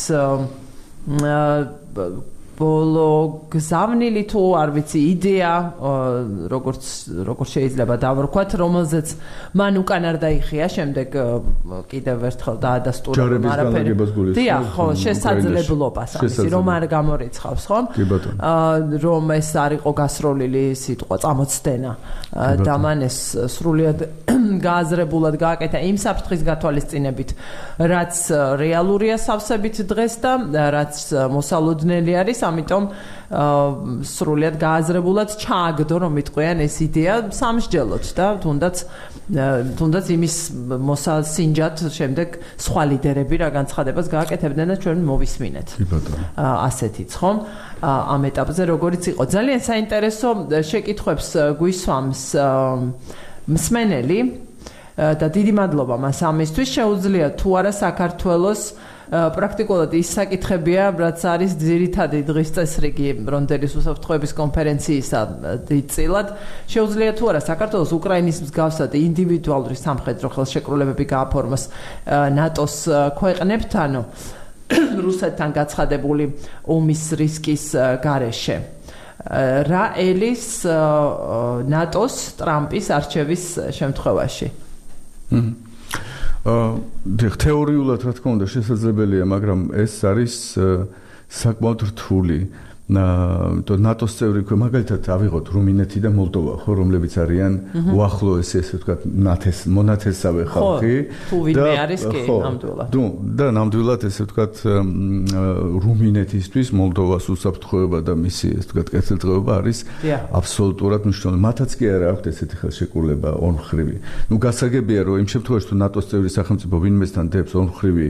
ბოლო გზავნილი თუ არ ვიცი იდეა როგორც როგორც შეიძლება დავარქვათ რომელზეც მან უკან არ დაიხია შემდეგ კიდევ ერთხელ დაადასტურა არაფერი დიახ ხო შესაძლებლობას ამისი რომ არ გამორიცხავს ხო რომ ეს არ იყო გასროლილი სიტყვა წამოცდენა და მან ეს სრულიად გააზრებულად გააკეთა იმ საფრთხის გათვალისწინებით რაც რეალურია სავსებით დღეს და რაც მოსალოდნელი არის ამიტომ სრულიად გააზრებულად ჩააგდო რომ იტყვიან ეს იდეა სამსჯელოთ და თუნდაც თუნდაც იმის მოსასინჯად შემდეგ სხვა ლიდერები რა განცხადებას გააკეთებდნენ და ჩვენ მოვისმინეთ ასეთიც ხომ ამ ეტაპზე როგორიც იყო ძალიან საინტერესო შეკითხვებს გვისვამს მსმენელი და დიდი მადლობა მას ამისთვის შეუძლია თუ არა საქართველოს პრაქტიკულად ის საკითხებია, რაც არის ძირითადი დღის წესრიგი რონდელის უსაფრთხოების კონფერენციისა დიდწილად. შეუძლია თუ არა საქართველოს უკრაინის მსგავსად ინდივიდუალური სამხედრო ხელშეკრულებები გააფორმოს ნატოს ქვეყნებთან, რუსეთთან გაცხადებული ომის რისკის გარეშე. რა ელის ნატოს ტრამპის არჩევის შემთხვევაში? აა თეორიულად რა თქმა უნდა შესაძლებელია, მაგრამ ეს არის საკმაოდ რთული. ნატოს წევრი ქვე მაგალითად ავიღოთ რუმინეთი და მოლდოვა, ხო, რომლებიც არიან უახლოესი ესე ვთქვათ ნათეს მონათესავე ხალხი და ვინმე არის კი ნამდვილად. და ნამდვილად ესე ვთქვათ რუმინეთისთვის მოლდოვას უსაფრთხოება და მისი ესე ვთქვათ კეთილდღეობა არის აბსოლუტურად მნიშვნელოვანი. მათაც კი არა აქვთ ესეთი ხელშეკრულება ორმხრივი. ნუ გასაგებია რომ იმ შემთხვევაში თუ ნატოს წევრი სახელმწიფო ვინმესთან დებს ორმხრივი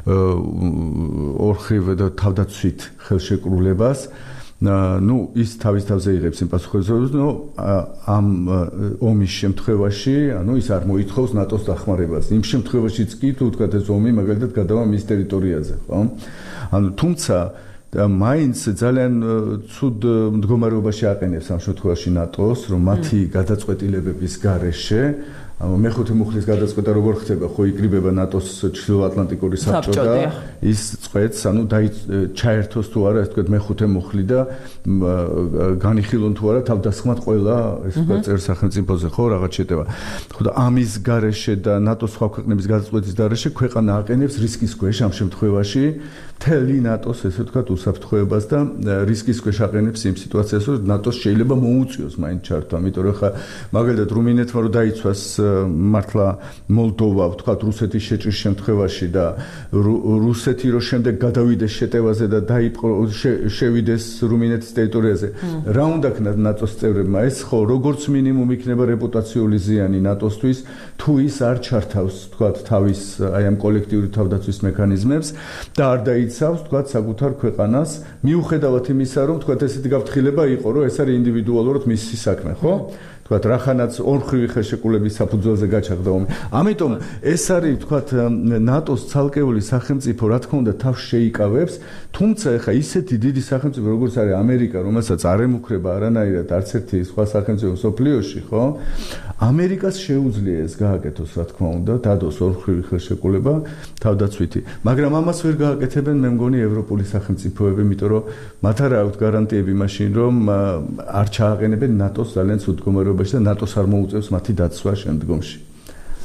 ორხრივ და თავდაცვით ხელშეკრულებას ნუ ის თავის თავზე იღებს იმ პასუხისმგებლობას, ნუ ამ ომის შემთხვევაში, ანუ ის არ მოითხოვს ნატოს დახმარებას. იმ შემთხვევაშიც კი თუ ვთქვათ ეს ომი მაგალითად გადავა მის ტერიტორიაზე, ხო? ანუ თუმცა მაინც ძალიან ცუდ მდგომარეობაში აყენებს ამ შემთხვევაში ნატოს, რომ მათი გადაწყვეტილებების გარეშე მეხუთე მუხლის გადაწყვეტა როგორ ხდება, ხო იკრიბება ნატოს ჩრდილოატლანტიკური საბჭო და ის წვეთს, ანუ ჩაერთოს თუ არა, ასე ვთქვათ, მეხუთე მუხლი და განიხილონ თუ არა თავდასხმად ყველა, ესე ვთქვათ, წევრ სახელმწიფოზე, ხო, რაღაც შეტევა. ხო და ამის გარეშე და ნატოს სხვა ქვეყნების გადაწყვეტის გარეშე ქვეყანა აყენებს რისკის ქვეშ ამ შემთხვევაში მთელი ნატოს, ესე ვთქვათ, უსაფრთხოებას და რისკის ქვეშ აყენებს იმ სიტუაციას, რომ ნატოს შეიძლება მოუწიოს მაინც ჩართვა, იმიტომ რომ ხა მაგალითად რუმინეთმა რო დაიცვას მართლა მოლდოვა, ვთქვათ, რუსეთის შეჭრის შემთხვევაში და რუსეთი რო შემდეგ გადავიდეს შეტევაზე და დაიპყრო შევიდეს რუმინეთის ტერიტორიაზე. რა უნდა ქნათ ნატოს წევრებმა? ეს ხო, როგორც მინიმუმ იქნება რეპუტაციული ზიანი ნატოსთვის, თუ ის არ ჩართავს, ვთქვათ, თავის აი ამ კოლექტიური თავდაცვის მექანიზმებს და არ დაიცავს, ვთქვათ, საკუთარ ქვეყანას, მიუხედავად იმისა, რომ ვთქვათ, ესეთი გაფრთხილება იყო, რომ ეს არის ინდივიდუალურად მისი საქმე, ხო? ვთქვათ, რახანაც ორმხრივი ხელშეკრულების საფუძველზე გაჩაღდა ომი. ამიტომ ეს არის, ვთქვათ, ნატოს ცალკეული სახელმწიფო, რა თქმა უნდა, თავს შეიკავებს, თუმცა ეხა ისეთი დიდი სახელმწიფო, როგორც არის ამერიკა, რომელსაც არ ემუქრება არანაირად არც ერთი სხვა სახელმწიფო მსოფლიოში, ხო? ამერიკას შეუძლია ეს გააკეთოს, რა თქმა უნდა, დადოს ორმხრივი ხელშეკრულება თავდაცვითი. მაგრამ ამას ვერ გააკეთებენ, მე მგონი, ევროპული სახელმწიფოები, იმიტომ რომ მათ არ აქვთ გარანტიები მაშინ, რომ არ ჩააყენებენ ნატოს ძალიან ცუდ მდგომარეობაში და ნატოს არ მოუწევს მათი დაცვა შემდგომში.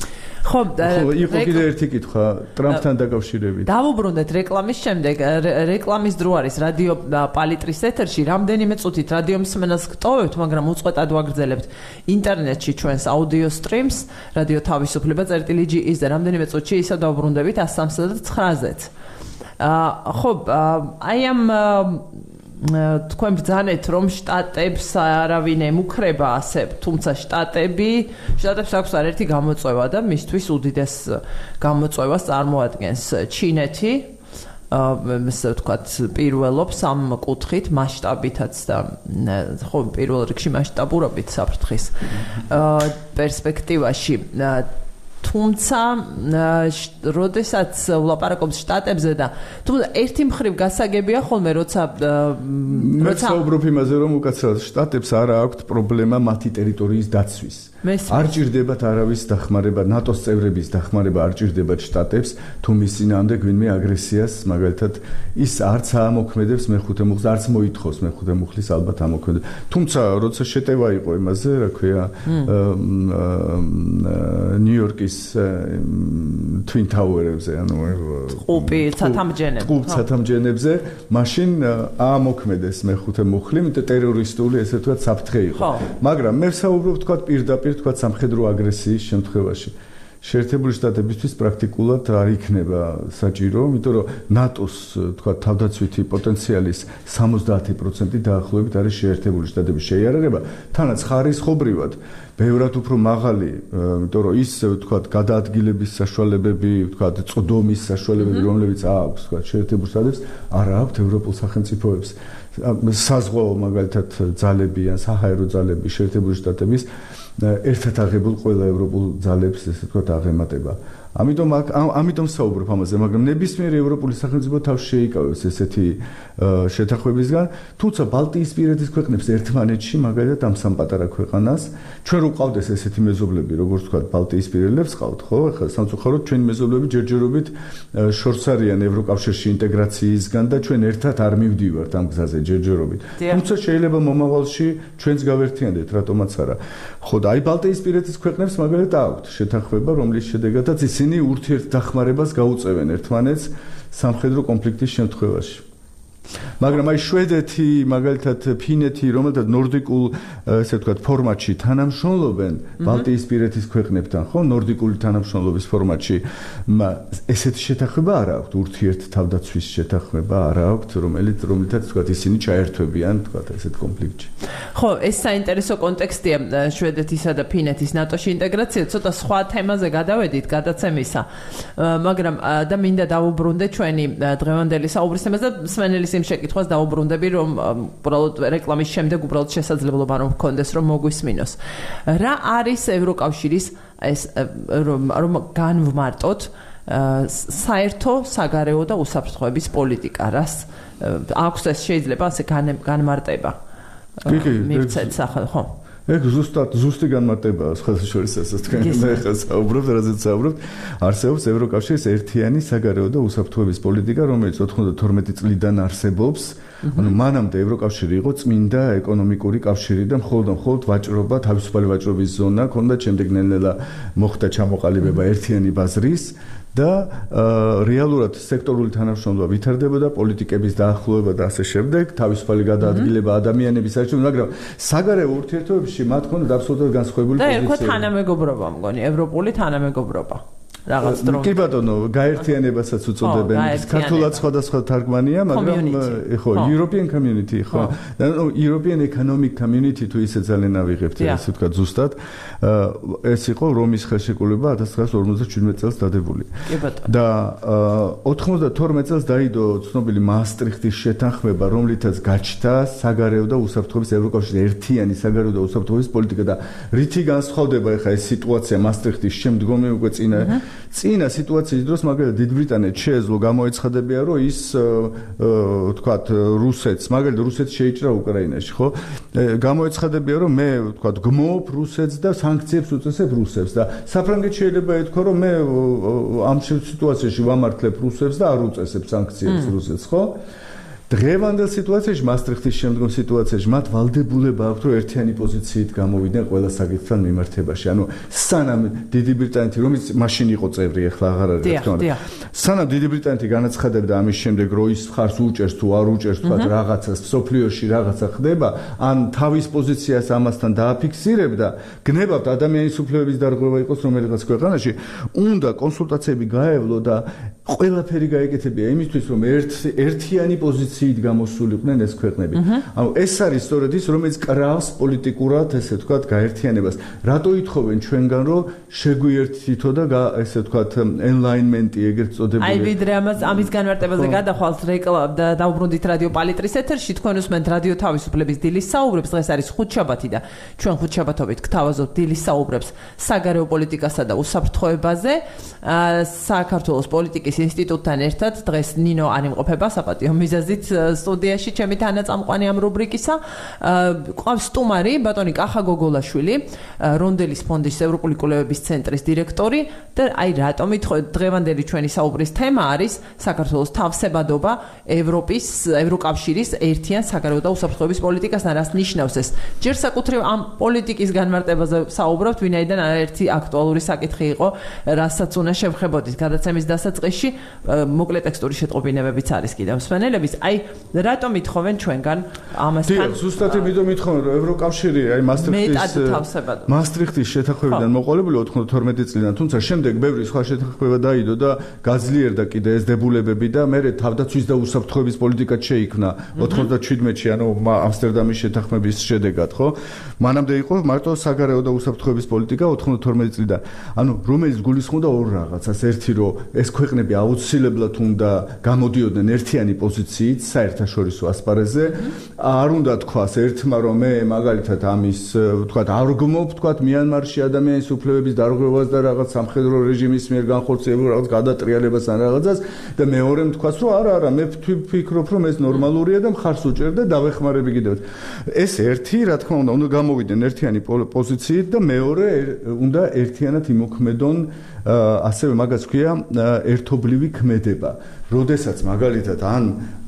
ხო, იყო კიდე ერთი კითხვა ტრამპთან დაკავშირებით. დავუბრუნდეთ რეკლამის შემდეგ, რეკლამის დრო არის რადიო პალიტრის ეთერში, რამდენიმე წუთით რადიო მსმენელს გტოვებთ, მაგრამ უწყვეტად ვაგრძელებთ ინტერნეტში ჩვენს აუდიო სტრიმს, რადიო თავისუფლება წერტილი ჯი ის და რამდენიმე წუთში ისევ დავუბრუნდებით ას სამსა და ცხრაზე. ხო, აი ამ თქვენ ბრძანეთ რომ შტატებს არავინ ემუქრება ასე, თუმცა შტატები, შტატებს აქვს არაერთი გამოწვევა და მისთვის უდიდეს გამოწვევას წარმოადგენს ჩინეთი. ასე ვთქვათ, პირველობს ამ კუთხით მასშტაბითაც და ხო, პირველ რიგში მასშტაბურობით საფრთხის პერსპექტივაში. თუმცა, როდესაც ვლაპარაკობთ შტატებზე და თუმცა ერთი მხრივ გასაგებია ხოლმე, როცა როცა ვუბრუნებ იმაზე, რომ უკაცრავად შტატებს არა აქვთ პრობლემა მათი ტერიტორიის დაცვის. არ ჭირდებათ არავის დახმარება, ნატოს წევრების დახმარება არ ჭირდებათ შტატებს, თუ მის წინააღმდეგ ვინმე აგრესიას, მაგალითად, ის არც ამოქმედებს მეხუთე მუხლს, არც მოითხოვს მეხუთე მუხლის ალბათ ამოქმედებს. თუმცა, როცა შეტევა იყო იმაზე, რა ქვია, ნიუ-იორკის Twin Tower-ებზე, ანუ ყუპი ცათამბჯენებზე, ყუპ ცათამბჯენებზე, მაშინ ამოქმედეს მეხუთე მუხლი, იმიტომ ტერორისტული, ესე ვთქვათ, საფრთხე იყო. მაგრამ მე ვსაუბრობ, ვთქვათ, პირდაპირ თქვათ სამხედრო აგრესიის შემთხვევაში. შეერთებული შტატებისთვის პრაქტიკულად არ იქნება საჭირო, იმიტომ რომ ნატოს თქვათ თავდაცვითი პოტენციალის სამოცდაათი პროცენტი დაახლოებით არის შეერთებული შტატების შეიარაღება, თანაც ხარისხობრივად ბევრად უფრო მაღალი, იმიტომ რომ ის თქვათ გადაადგილების საშუალებები, თქვათ წვდომის საშუალებები, რომლებიც აქვს თქვათ შეერთებულ შტატებს, არ აქვს ევროპულ სახელმწიფოებს. საზღვაო მაგალითად ძალები ან საჰაერო ძალები შეერთებული შტატების ერთად აღებულ ყველა ევროპულ ძალებს ესე ვთქვათ აღემატება. ამიტომ ამიტომ საუბრობ ამაზე, მაგრამ ნებისმიერ ევროპული სახელმწიფო თავს შეიკავებს ესეთი შეთანხმებისგან, თუმცა ბალტიისპირეთის ქვეყნებს ერთმანეთში, მაგალითად ამ სამ პატარა ქვეყანას, ჩვენ რო ყავდეს ესეთი მეზობლები, როგორც ვთქვათ, ბალტიისპირელებს ყავთ, ხო? ახლა სამწუხაროდ ჩვენი მეზობლები ჯერჯერობით შორს არიან ევროკავშირში ინტეგრაციისგან და ჩვენ ერთად არ მივდივართ ამ გზაზე ჯერჯერობით. თუმცა შეიძლება მომავალში ჩვენც გავერთიანდეთ, რატომაც არა. ხო, და აი ბალტიისპირეთის ქვეყნებს მაგალითად აქვთ შეთანხმება, რომლის შედეგადაც ისინი ურთიერთდახმარებას გაუწევენ ერთმანეთს სამხედრო კონფლიქტის შემთხვევაში. მაგრამ აი შვედეთი, მაგალითად ფინეთი, რომელთაც ნორდიკულ, ესე ვთქვათ, ფორმატში თანამშრომლობენ ბალტიისპირეთის ქვეყნებთან, ხო, ნორდიკული თანამშრომლობის ფორმატში, ესეთი შეთანხმება არ აქვთ, ურთიერთთავდაცვის შეთანხმება არ აქვთ, რომელიც რომელთაც ვთქვათ, ისინი ჩაერთვებიან, ვთქვათ, ესეთ კონფლიქტში. ხო, ეს საინტერესო კონტექსტია შვედეთისა და ფინეთის ნატოში ინტეგრაცია, ცოტა სხვა თემაზე გადავედით გადაცემისა, მაგრამ და მინდა დავუბრუნდე ჩვენი დღევანდელი საუბრის თემას და მსმენელის იმ შეკითხვას დავუბრუნდები, რომ უბრალოდ რეკლამის შემდეგ უბრალოდ შესაძლებლობა რომ გქონდეს, რომ მოგვისმინოს. რა არის ევროკავშირის ეს რომ განვმარტოთ საერთო საგარეო და უსაფრთხოების პოლიტიკა, რას აქვს ეს შეიძლება ასე განმარტება? მივცეთ სახელ, ხო? ეგ ზუსტად ზუსტი განმარტებაა სხვადასხვა ასე თქვენ მე ხა საუბრობთ, რაზეც საუბრობთ, არსებობს ევროკავშირის ერთიანი საგარეო და უსაფრთხოების პოლიტიკა, რომელიც ოთხმოცდათორმეტი წლიდან არსებობს. ანუ მანამდე ევროკავშირი იყო წმინდა ეკონომიკური კავშირი და მხოლოდ მხოლოდ ვაჭრობა, თავისუფალი ვაჭრობის ზონა ქონდა, შემდეგ ნელ-ნელა მოხდა ჩამოყალიბება ერთიანი ბაზრის და რეალურად სექტორული თანამშრომლობა ვითარდებოდა, პოლიტიკების დაახლოება და ასე შემდეგ, თავისუფალი გადაადგილება ადამიანების საერთოდ, მაგრამ საგარეო ურთიერთობებში მათ ჰქონდათ აბსოლუტურად განსხვავებული პოზიციები. და ერქვა თანამეგობრობა, მგონი, ევროპული თანამეგობრობა. რაღაც დრო. კი ბატონო, გაერთიანებასაც უწოდებენ. ქართულად სხვადასხვა თარგმანია, მაგრამ ხო, European Community, ხო. ანუ European Economic Community თუ ისე ძალიან ავიღებთ, ესე ვთქვათ, ზუსტად. ეს იყო რომის ხელშეკრულება ათას ცხრაასი ორმოცდაშვიდმეტი წელს დადებული. კი ბატონო. და ოთხმოცდათორმეტი წელს დაიდო ცნობილი მაასტრიხტის შეთანხმება, რომლითაც გაჩნდა საგარეო და უსაფრთხოების ევროკავშირის ერთიანი საგარეო და უსაფრთხოების პოლიტიკა და რითი განსხვავდება ახლა ეს სიტუაცია მაასტრიხტის შემდგომი უკვე წინა წინა სიტუაციის დროს მაგალითად დიდ ბრიტანეთს შეეძლო გამოეცხადებია, რომ ის ვთქვათ რუსეთს, მაგალითად რუსეთს შეიჭრა უკრაინაში, ხო? გამოეცხადებია, რომ მე ვთქვათ გმობ რუსეთს და სანქციებს უწესებ რუსებს და საფრანგეთს შეიძლება ეთქვა, რომ მე ამ სიტუაციაში ვამართლებ რუსებს და არ უწესებ სანქციებს რუსეთს, ხო? დღევანდელ სიტუაციაში, მასტრიხტის შემდგომ სიტუაციაში მათ ვალდებულება აქვს, რომ ერთიანი პოზიციით გამოვიდნენ ყველა საკითხთან მიმართებაში. ანუ სანამ დიდი ბრიტანეთი, რომელიც მაშინ იყო წევრი, ახლა აღარ არის, რა თქმა უნდა. სანამ დიდი ბრიტანეთი განაცხადებდა ამის შემდეგ, რომ ის ხარს უჭერს თუ არ უჭერს, თქვა რაღაცას, სოფლიოში რაღაცა ხდება, ან თავის პოზიციას ამასთან დააფიქსირებდა, გნებავთ ადამიანის უფლებების დარღვევა იყოს რომელიღაც ქვეყანაში, უნდა კონსულტაციები გაევლო და ყველაფერი გაეკეთებია იმისთვის, რომ ერთ ერთიანი პოზიციით გამოსულიყვნენ ეს ქვეყნები. ანუ ეს არის სწორედ ის, რომელიც კრავს პოლიტიკურად, ესე ვთქვათ, გაერთიანებას. რატო ითხოვენ ჩვენგან, რომ შეგვიერთითო და ესე ვთქვათ, alignment-ი ეგრეთ წოდებული. აი ვიდრე ამას ამის განმარტებაზე გადახვალთ რეკლამა და დაუბრუნდით რადიო პალიტრის ეთერში, თქვენ უსმენთ რადიო თავისუფლების დილის საუბრებს. დღეს არის ხუთშაბათი და ჩვენ ხუთშაბათობით გთავაზობთ დილის საუბრებს საგარეო პოლიტიკასა და უსაფრთხოებაზე. საქართველოს პოლიტიკის ინსტიტუტთან ერთად დღეს ნინო ანიმყოფება საპატიო მიზეზით სტუდიაში ჩემი თანაწამყვანი ამ რუბრიკისა. ყავს სტუმარი ბატონი კახა გოგოლაშვილი, რონდელის ფონდის ევროპული კვლევების ცენტრის დირექტორი და აი რატომ დღევანდელი ჩვენი საუბრის თემა არის საქართველოს თავსებადობა ევროპის ევროკავშირის ერთიან საგარეო და უსაფრთხოების პოლიტიკასთან. რას ნიშნავს ეს? ჯერ საკუთრივ ამ პოლიტიკის განმარტებაზე საუბრობთ, ვინაიდან ერთი აქტუალური საკითხი იყო, რასაც უნდა შევხებოდით გადაცემის დასაწყისში, მოკლე ტექსტური შეტყობინებებიც არის კიდევ მსმენელების. აი რატომ ითხოვენ ჩვენგან ამასთან? დიახ, ზუსტად იმიტომ ითხოვენ, რომ ევროკავშირი აი მასტრიხტის მასტრიხტის შეთანხმებიდან მოყოლებული ოთხმოცდათორმეტი წლიდან, თუმცა შემდეგ ბევრი სხვა შეთანხმება დაიდო და გაძლიერდა კიდე ეს დებულებები და მე თავდაცვის და უსაფრთხოების პოლიტიკაც შეიქმნა ოთხმოცდაჩვიდმეტში, ანუ ამსტერდამის შეთანხმების შედეგად, ხო? მანამდე იყო მარტო საგარეო და უსაფრთხოების პოლიტიკა ოთხმოცდათორმეტი წლიდან. ანუ რომელიც გულისხმობდა ორ რაღაცას, ერთი რომ ეს ქვეყნები აუცილებლად უნდა გამოდიოდნენ ერთიანი პოზიციით საერთაშორისო ასპარეზზე. არ უნდა თქვას ერთმა რომ მე მაგალითად ამის ვთქვათ არ გმობ ვთქვათ მიანმარში ადამიანის უფლებების დარღვევას და რაღაც სამხედრო რეჟიმის მიერ განხორციელებულ რაღაც გადატრიალებას ან რაღაცას და მეორემ თქვას რომ არა არა მე ვფიქრობ რომ ეს ნორმალურია და მხარს უჭერ და დავეხმარები კიდევ. ეს ერთი რა თქმა უნდა უნდა გამოვიდნენ ერთიანი პოზიციით და მეორე უნდა ერთიანად იმოქმედონ ასევე მაგას ქვია ერთობლივი ქმედება. როდესაც მაგალითად ან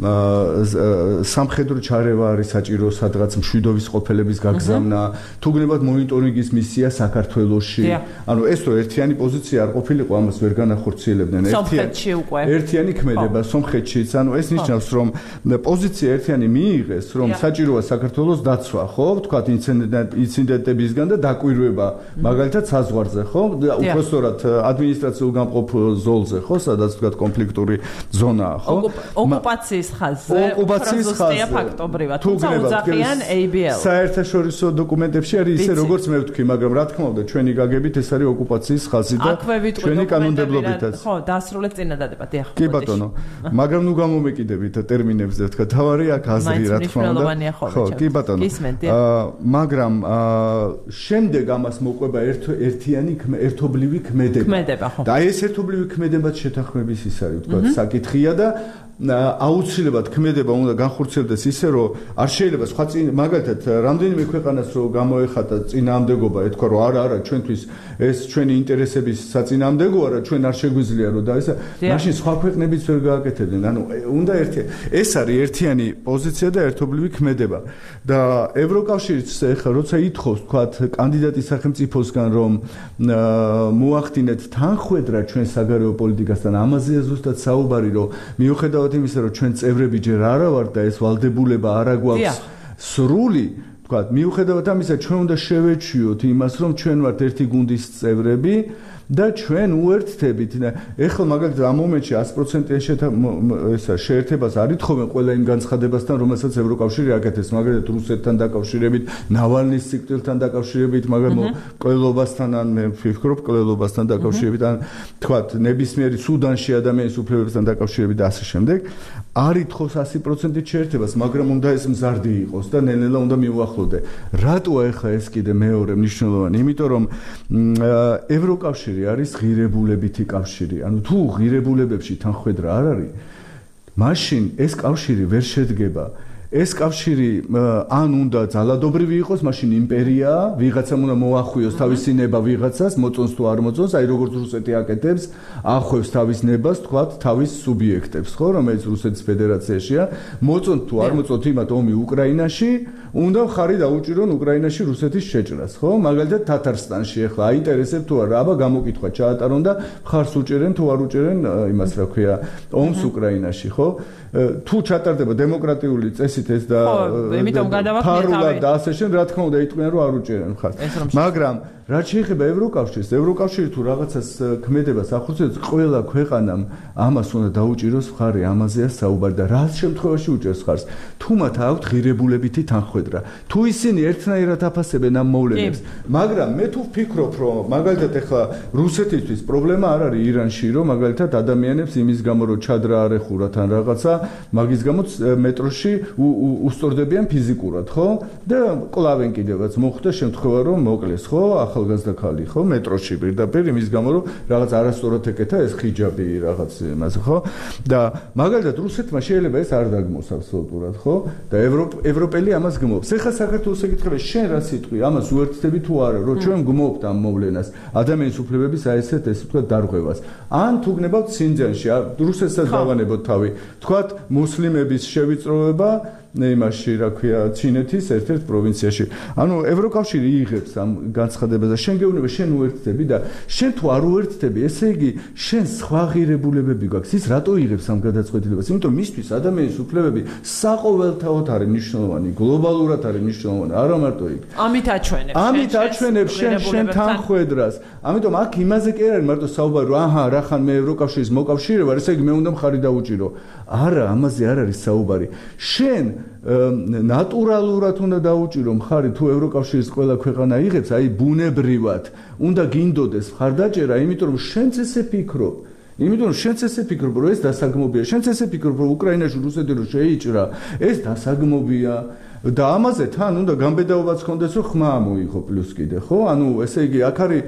სამხედრო ჩარევა არის საჭირო სადღაც მშვიდობის ყოფილების გაგზავნა, თუ გნებათ მონიტორინგის მისია საქართველოში. ანუ ეს რო ერთიანი პოზიცია არ ყოფილიყო, ამას ვერ განახორციელებდნენ. სომხეთში უკვე. ერთიანი ქმედება სომხეთშიც. ანუ ეს ნიშნავს, რომ პოზიცია ერთიანი მიიღეს, რომ საჭიროა საქართველოს დაცვა, ხო? ვთქვათ ინციდენტებისგან და დაკვირვება, მაგალითად საზღვარზე, ხო? უпростоრად ადმინისტრაციულ გამყოფ ზოლზე, ხო? სადაც ვთქვათ კონფლიქტური ზონაა, ხო? ოკუპაციის ხაზზე. ოკუპაციის ხაზზე. ფაქტობრივად, თუმცა უძახიან A B L. საერთაშორისო დოკუმენტებში არის ისე, როგორც მე ვთქვი, მაგრამ რა თქმა უნდა, ჩვენი გაგებით ეს არის ოკუპაციის ხაზი და ჩვენი კანონმდებლობითაც. ხო, დასრულეთ წინადადება, დიახ. კი ბატონო. მაგრამ ნუ გამომეკიდებით ტერმინებზე, ვთქვა, თავარი აქ აზრი, რა თქმა უნდა. ხო, კი ბატონო. მაგრამ შემდეგ ამას მოყვება ერთიანი ერთობლივი ქმედება. ქმედება, ხო. და ეს ერთობლივი ქმედებაც შეთანხმების ის არის, ვთქვა, საკითხია და აუცილებლად ქმედება უნდა განხორციელდეს ისე, რომ არ შეიძლება სხვა წინ მაგალითად რამდენიმე ქვეყანას რო გამოეხატა წინააღმდეგობა, ეთქვა რომ არა არა ჩვენთვის ეს ჩვენი ინტერესების საწინააღმდეგოა რა ჩვენ არ შეგვიძლია რომ და ესა მაშინ სხვა ქვეყნებიც ვერ გააკეთებდნენ. ანუ უნდა ერთი ეს არის ერთიანი პოზიცია და ერთობლივი ქმედება. და ევროკავშირიც ეხლა როცა ითხოვს თქვათ კანდიდატის სახელმწიფოსგან რომ მოახდინეთ თანხვედრა ჩვენ საგარეო პოლიტიკასთან, ამაზეა ზუსტად საუბარი, რომ მიუხედავად იმისა, რომ ჩვენ წევრები ჯერ არა ვართ და ეს ვალდებულება არა გვაქვს სრული, თქვათ, მიუხედავად ამისა, ჩვენ უნდა შევეჩვიოთ იმას, რომ ჩვენ ვართ ერთი გუნდის წევრები და ჩვენ უერთდებით. ეხლა მაგალითად ამ მომენტში ათი პროცენტიან ესა შეერთებას არ ითხოვენ ყველა იმ განცხადებასთან, რომელსაც ევროკავშირი აკეთებს, მაგალითად რუსეთთან დაკავშირებით, ნავალნის სიკვდილთან დაკავშირებით, მაგრამ კვლელობასთან ან მე ვფიქრობ კვლელობასთან დაკავშირებით, ან თქვათ ნებისმიერი სუდანში ადამიანის უფლებებთან დაკავშირებით და ასე შემდეგ. არ ითხოვს ათი პროცენტით შეერთებას, მაგრამ უნდა ეს მზარდი იყოს და ნელ-ნელა უნდა მიუახლოვდე. რატოა ეხლა ეს კიდე მეორე მნიშვნელოვანი? იმიტომ რომ ევროკავშირი არის ღირებულებითი კავშირი. ანუ თუ ღირებულებებში თანხმედრა არ არის, მაშინ ეს კავშირი ვერ შედგება ეს კავშირი ან უნდა ძალადობრივი იყოს, მაშინ იმპერია, ვიღაცამ უნდა მოახვიოს თავისი ნება ვიღაცას, მოწონს თუ არ მოწონს, აი როგორც რუსეთი აკეთებს, ახვევს თავის ნებას, თქვათ, თავის სუბიექტებს, ხო, რომელიც რუსეთის ფედერაციაშია, მოწონთ თუ არ მოწონთ იმათ ომი უკრაინაში, უნდა ხარი დაუჭირონ უკრაინაში რუსეთის შეჭრას, ხო? მაგალითად თათარსტანში ახლა აინტერესებს თუ არა, აბა გამოკითხვა ჩაატარონ და ხარს უჭერენ თუ არ უჭერენ იმას რა ქვია, ომს უკრაინაში, ხო? თუ ჩატარდება დემოკრატიული წესით ეს და ფარულად და ასე შემდეგ, რა თქმა უნდა, იტყვიან რომ არ უჭერენ ხარს. მაგრამ რაც შეეხება ევროკავშირს, ევროკავშირი თუ რაღაცას ქმედებას ახორციელებს, ყველა ქვეყანამ ამას უნდა დაუჭიროს ხარი, ამაზეა საუბარი და რა შემთხვევაში უჭერს ხარს. თუ მათ აქვთ ღირებულებითი თანხმედრა, თუ ისინი ერთნაირად აფასებენ ამ მოვლენებს, მაგრამ მე თუ ვფიქრობ, რომ მაგალითად ახლა რუსეთისთვის პრობლემა არ არის ირანში, რომ მაგალითად ადამიანებს იმის გამო რომ ჩადრა არ ეხურათ ან რაღაცა, მაგის გამო მეტროში უსწორდებიან ფიზიკურად, ხო? და კლავენ კიდევაც მოხდა შემთხვევა რომ მოკლეს, ხო? ახალგაზრდა ქალი, ხო? მეტროში პირდაპირ იმის გამო რომ რაღაც არასწორად ეკეთა ეს ხიჯაბი რაღაც იმაზე, ხო? და მაგალითად რუსეთმა შეიძლება ეს არ დაგმოს აბსოლუტურად, ხო? და ევროპელი ამას გმობს. ეხლა საქართველოს ეკითხება, შენ რა სიტყვი, ამას უერთდები თუ არა, რომ ჩვენ გმობთ ამ მოვლენას, ადამიანის უფლებების აი ესეთ ესე ვთქვათ დარღვევას. ან თუ გნებავთ სინძიანში, რუსეთსაც დავანებოთ თავი. თქვათ მუსლიმების შევიწროება იმაში, რა ქვია, ჩინეთის ერთ-ერთ პროვინციაში. ანუ ევროკავშირი იღებს ამ განცხადებას და შენ გეუბნება, შენ უერთდები და შენ თუ არ უერთდები, ესე იგი, შენ სხვა ღირებულებები გაქვს. ის რატო იღებს ამ გადაწყვეტილებას? იმიტომ მისთვის ადამიანის უფლებები საყოველთაოდ არის მნიშვნელოვანი, გლობალურად არის მნიშვნელოვანი, არა მარტო იქ. ამით აჩვენებს. ამით აჩვენებს შენ შენ თანხმედრას. ამიტომ აქ იმაზე კი არ არის მარტო საუბარი, რომ აჰა, რახან მე ევროკავშირის მოკავშირე ვარ, ესე იგი მე უნდა მხარი დაუჭირო. არა, ამაზე არ არის საუბარი. შენ ნატურალურად უნდა დაუჭირო მხარი თუ ევროკავშირის ყველა ქვეყანა იღებს, აი ბუნებრივად უნდა გინდოდეს მხარდაჭერა, იმიტომ რომ შენც ესე ფიქრობ. იმიტომ რომ შენც ესე ფიქრობ, რომ ეს დასაგმობია, შენც ესე ფიქრობ, რომ უკრაინაში რუსეთი რო შეიჭრა, ეს დასაგმობია. და ამაზე თან უნდა გამბედაობაც ხონდეს, რომ ხმა მოიღო პლუს კიდე, ხო? ანუ ესე იგი, აქ არის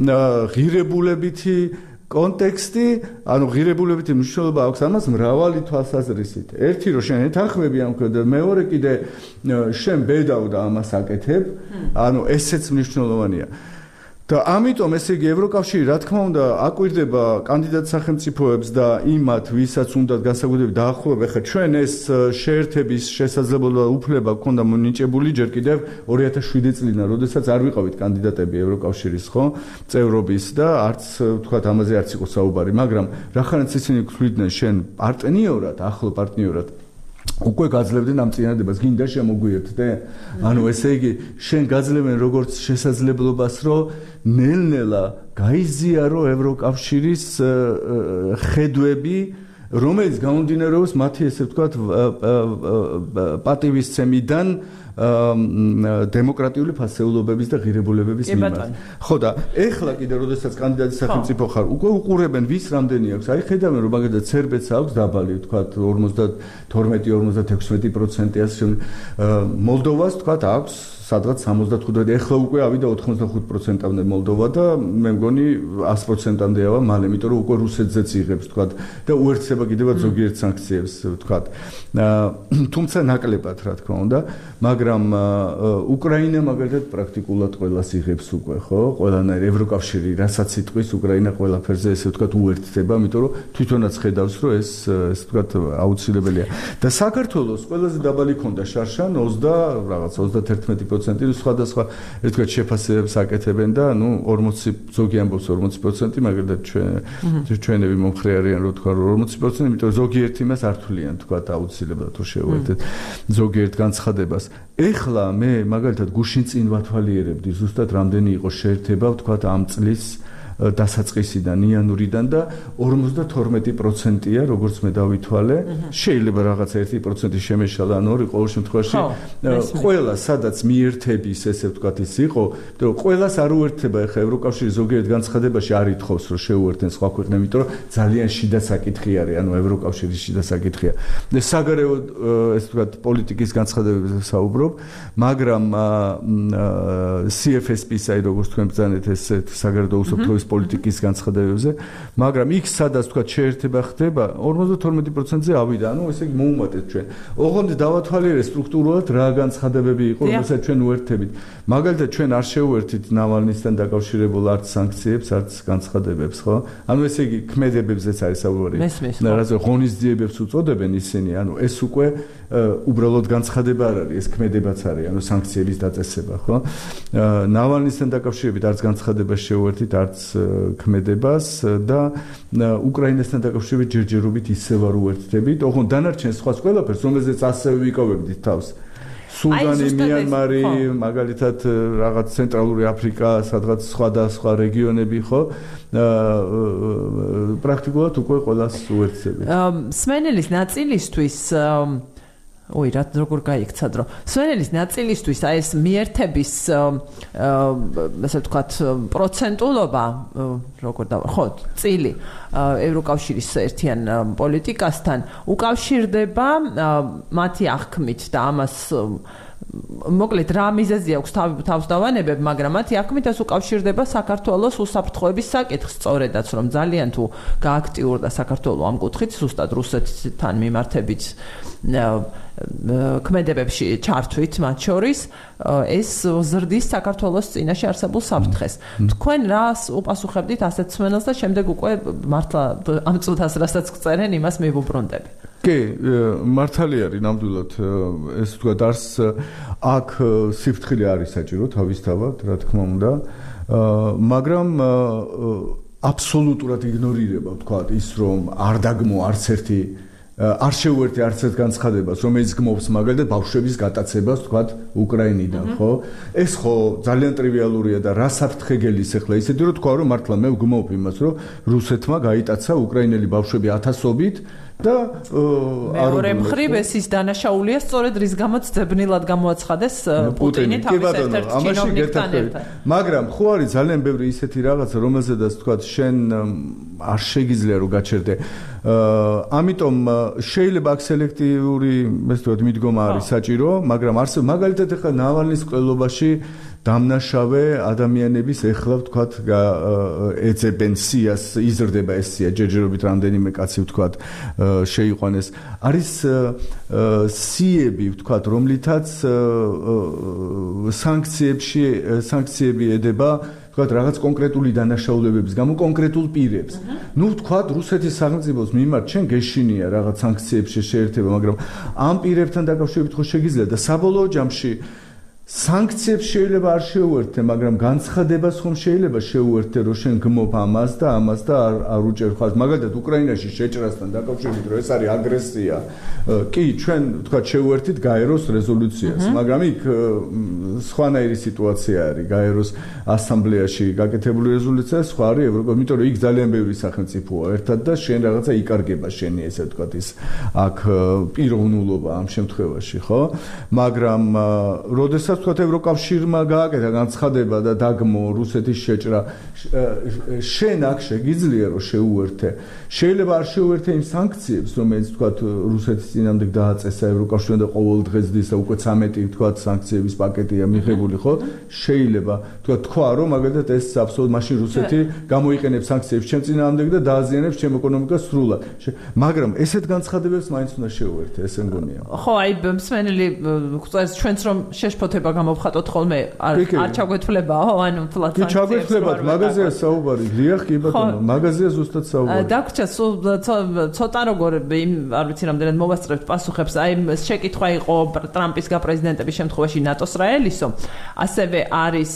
ღირებულებითი კონტექსტი, ანუ ღირებულებითი მნიშვნელობა აქვს ამას მრავალი თვალსაზრისით. ერთი რომ შენ ეთანხმები ამ და მეორე კიდე შენ ბედავ და ამას აკეთებ, ანუ ესეც მნიშვნელოვანია. და ამიტომ ესე იგი ევროკავშირი რა თქმა უნდა აკვირდება კანდიდატ სახელმწიფოებს და იმათ, ვისაც უნდათ განსაკუთრებით დაახლოება, ხა ჩვენ ეს შეერთების შესაძლებლობა უფლება გქონდა მონიჭებული ჯერ კიდევ ორი ათას შვიდი წლიდან, როდესაც არ ვიყავით კანდიდატები ევროკავშირის, ხო, წევრობის და არც თქვათ ამაზე არც იყო საუბარი, მაგრამ რახანაც ისინი გვხვდნენ შენ პარტნიორად, ახლო პარტნიორად უკვე გაძლევდნენ ამ წინადებას, გინდა შემოგვიერთდე? ანუ ესე იგი, შენ გაძლევენ როგორც შესაძლებლობას, რომ ნელ-ნელა გაიზიარო ევროკავშირის ხედვები, რომელიც გამომდინარეობს მათი ესე ვთქვათ პატივისცემიდან დემოკრატიული ფასეულობების და ღირებულებების მიმართ. ხო და ეხლა კიდე როდესაც კანდიდატის სახელმწიფო ხარ, უკვე უყურებენ ვის რამდენი აქვს. აი ხედავენ რომ მაგალითად სერბეთს აქვს დაბალი, ვთქვათ ორმოცდათორმეტი ორმოცდათექვსმეტი პროცენტი ასე. მოლდოვას ვთქვათ აქვს სადღაც სამოცდათხუთმეტი, ეხლა უკვე ავიდა ოთხმოცდახუთ პროცენტამდე მოლდოვა და მე მგონი ას პროცენტამდე ავა მალე, იმიტომ რომ უკვე რუსეთზეც იღებს, ვთქვათ, და უერთდება კიდევაც ზოგიერთ სანქციებს, ვთქვათ. თუმცა ნაკლებად, რა თქმა უნდა, მაგრამ უკრაინა მაგალითად პრაქტიკულად ყველას იღებს უკვე, ხო? ყველანაირ ევროკავშირი, რასაც იტყვის, უკრაინა ყველაფერზე ესე ვთქვათ უერთდება, იმიტომ რომ თვითონაც ხედავს, რომ ეს ესე ვთქვათ აუცილებელია. და საქართველოს ყველაზე დაბალი ქონდა შარშან ოცდა რაღაც ოცდაერთმეტი პროცენტი სხვადასხვა ერთგვარ შეფასებებს აკეთებენ და ნუ ორმოცი ზოგი ამბობს ორმოცი პროცენტი, მაგალითად ჩვენ ჩვენები მომხრე არიან რომ თქვა რომ ორმოცი პროცენტი, იმიტომ რომ ზოგიერთ იმას არ თვლიან თქვა აუცილებლად თუ შეუერთეთ ზოგიერთ განცხადებას. ეხლა მე მაგალითად გუშინ წინ ვათვალიერებდი ზუსტად რამდენი იყო შეერთება თქვა ამ წლის დასაწყისიდან იანვრიდან და ორმოცდათორმეტი პროცენტია, როგორც მე დავითვალე. შეიძლება რაღაც ერთი პროცენტი შემეშალა, ან ორი, ყოველ შემთხვევაში ყველა სადაც მიერთების ესე ვთქვათ ის იყო, რომ ყველას არ უერთდება ეხა ევროკავშირი ზოგიერთ განცხადებაში არ ითხოვს რომ შეუერთენ სხვა ქვეყნები, იმიტომ რომ ძალიან შიდა საკითხი არის, ანუ ევროკავშირის შიდა საკითხია. საგარეო ესე ვთქვათ პოლიტიკის განცხადებებზე საუბრობ, მაგრამ სი ეფ ეს პი-ს, აი როგორც თქვენ ბრძანეთ ეს საგარეო უსაფრთხოების პოლიტიკის განცხადებებზე, მაგრამ იქ სადაც თქვა შეერთება ხდება, ორმოცდათორმეტი პროცენტზე ავიდა. ანუ ესე იგი მოუმატეთ ჩვენ. ოღონდ დავათვალიერეთ სტრუქტურულად რა განცხადებები იყო, რომელსაც ჩვენ უერთებით. მაგალითად ჩვენ არ შეუერთით ნავალნისთან დაკავშირებულ არც სანქციებს, არც განცხადებებს, ხო? ანუ ესე იგი ქმედებებზეც არის საუბარი. რაზე ღონისძიებებს უწოდებენ ისინი, ანუ ეს უკვე უბრალოდ განცხადება არ არის, ეს ქმედებაც არის, ანუ სანქციების დაწესება, ხო? ნავალნისთან დაკავშირებით არც განცხადებას შეუერთით, არც ქმედებას და უკრაინასთან დაკავშირებით ჯერჯერობით ისევ არ უერთდებით. ოღონდ დანარჩენ სხვას ყველაფერს, რომელზეც ასევე ვიკავებდით თავს. სუდანი, მიანმარი, მაგალითად რაღაც ცენტრალური აფრიკა, სადღაც სხვადასხვა რეგიონები, ხო? პრაქტიკულად უკვე ყველას უერთდებით. სმენელის ნაწილისთვის ой, რა როგორ გაიქცა დრო. სვენელის ნაწილისთვის აი ეს მიერთების ასე ვთქვათ პროცენტულობა როგორ და ხო, წილი ევროკავშირის ერთიან პოლიტიკასთან უკავშირდება მათი აღქმით და ამას მოკლედ რა მიზეზი აქვს თავს დავანებებ, მაგრამ მათი აღქმით ეს უკავშირდება საქართველოს უსაფრთხოების საკითხს, სწორედაც რომ ძალიან თუ გააქტიურდა საქართველოს ამ კუთხით, ზუსტად რუსეთთან მიმართებით ქმედებებში ჩართვით მათ შორის ეს ზრდის საქართველოს წინაშე არსებულ საფრთხეს. თქვენ რას უპასუხებდით ასეთ სმენელს და შემდეგ უკვე მართლა ამ წუთას რასაც გწერენ იმას მივუბრუნდები. კი, მართალია არის ნამდვილად ეს თქვა დარს აქ სიფრთხილე არის საჭირო თავისთავად, რა თქმა უნდა, მაგრამ აბსოლუტურად იგნორირება თქვა ის რომ არ დაგმო არც ერთი არ შეუერთე არც ერთ განცხადებას, რომელიც გმობს მაგალითად ბავშვების გატაცებას, თქვათ, უკრაინიდან, ხო? ეს ხო ძალიან ტრივიალურია და რა საფრთხე გელის ახლა ისეთი რომ თქვა რომ მართლა მე ვგმობ იმას, რომ რუსეთმა გაიტაცა უკრაინელი ბავშვები ათასობით და მეორე მხრივ ეს ის დანაშაულია სწორედ რის გამოც ძებნილად გამოაცხადეს პუტინი თავის ერთ-ერთ ჩინოვნიკთან ერთად. მაგრამ ხო არის ძალიან ბევრი ისეთი რაღაცა, რომელზედაც თქვათ შენ არ შეგიძლია რომ გაჩერდე. ამიტომ შეიძლება აქ სელექტიური, ესე ვთქვათ, მიდგომა არის საჭირო, მაგრამ არსებობს მაგალითად ახლა ნავალნის ყოლობაში დამნაშავე ადამიანების ეხლა ვთქვათ ეძებენ სიას, იზრდება ეს სია, ჯერჯერობით რამდენიმე კაცი ვთქვათ შეიყვანეს. არის სიები ვთქვათ, რომლითაც სანქციებში სანქციები ედება ვთქვათ რაღაც კონკრეტული დანაშაულებების გამო კონკრეტულ პირებს. ნუ ვთქვათ რუსეთის სახელმწიფოს მიმართ ჩვენ გეშინია რაღაც სანქციებში შეერთება, მაგრამ ამ პირებთან დაკავშირებით ხო შეგიძლია და საბოლოო ჯამში სანქციებს შეიძლება არ შეუერთდე, მაგრამ განცხადებას ხომ შეიძლება შეუერთდე, რომ შენ გმობ ამას და ამას და არ არ უჭერ ხალხს. მაგალითად უკრაინაში შეჭრასთან დაკავშირებით, რომ ეს არის აგრესია. კი, ჩვენ ვთქვათ შეუერთით გაეროს რეზოლუციას, მაგრამ იქ სხვანაირი სიტუაცია არის. გაეროს ასამბლეაში გაკეთებული რეზოლუცია სხვა არის ევროპა, იმიტომ რომ იქ ძალიან ბევრი სახელმწიფოა ერთად და შენ რაღაცა იკარგება შენი ესე ვთქვათ ის აქ პიროვნულობა ამ შემთხვევაში, ხო? მაგრამ როდესაც ვთქვათ ევროკავშირმა გააკეთა განცხადება და დაგმო რუსეთის შეჭრა, შენ აქ შეგიძლია რომ შეუერთე. შეიძლება არ შეუერთე იმ სანქციებს, რომელიც ვთქვათ რუსეთის წინამდე დააწესა ევროკავშირმა და ყოველ დღეს დის და უკვე ცამეტი ვთქვათ სანქციების პაკეტია მიღებული, ხო? შეიძლება ვთქვათ თქვა რომ მაგალითად ეს აბსოლუტურად მაშინ რუსეთი გამოიყენებს სანქციებს ჩემ წინამდე და დააზიანებს ჩემ ეკონომიკას სრულად. მაგრამ ესეთ განცხადებებს მაინც უნდა შეუერთე, ესე მგონია. ხო, აი მსმენელი გვწერს ჩვენც რომ შეშფოთება გამოვხატოთ ხოლმე არ არ ჩაგვეთვლებაო, ანუ თლაც სანქციებს. კი, ჩაგვეთვლებათ, მაგაზია საუბარი, გლია კი ბატონო, მაგაზია ზუსტად საუბარი. დაგვრჩა სულ ცოტა როგორ იმ არ ვიცი რამდენად მოვასწრებთ პასუხებს, აი შეკითხვა იყო ტრამპის გაპრეზიდენტების შემთხვევაში ნატოს რაელისო, ასევე არის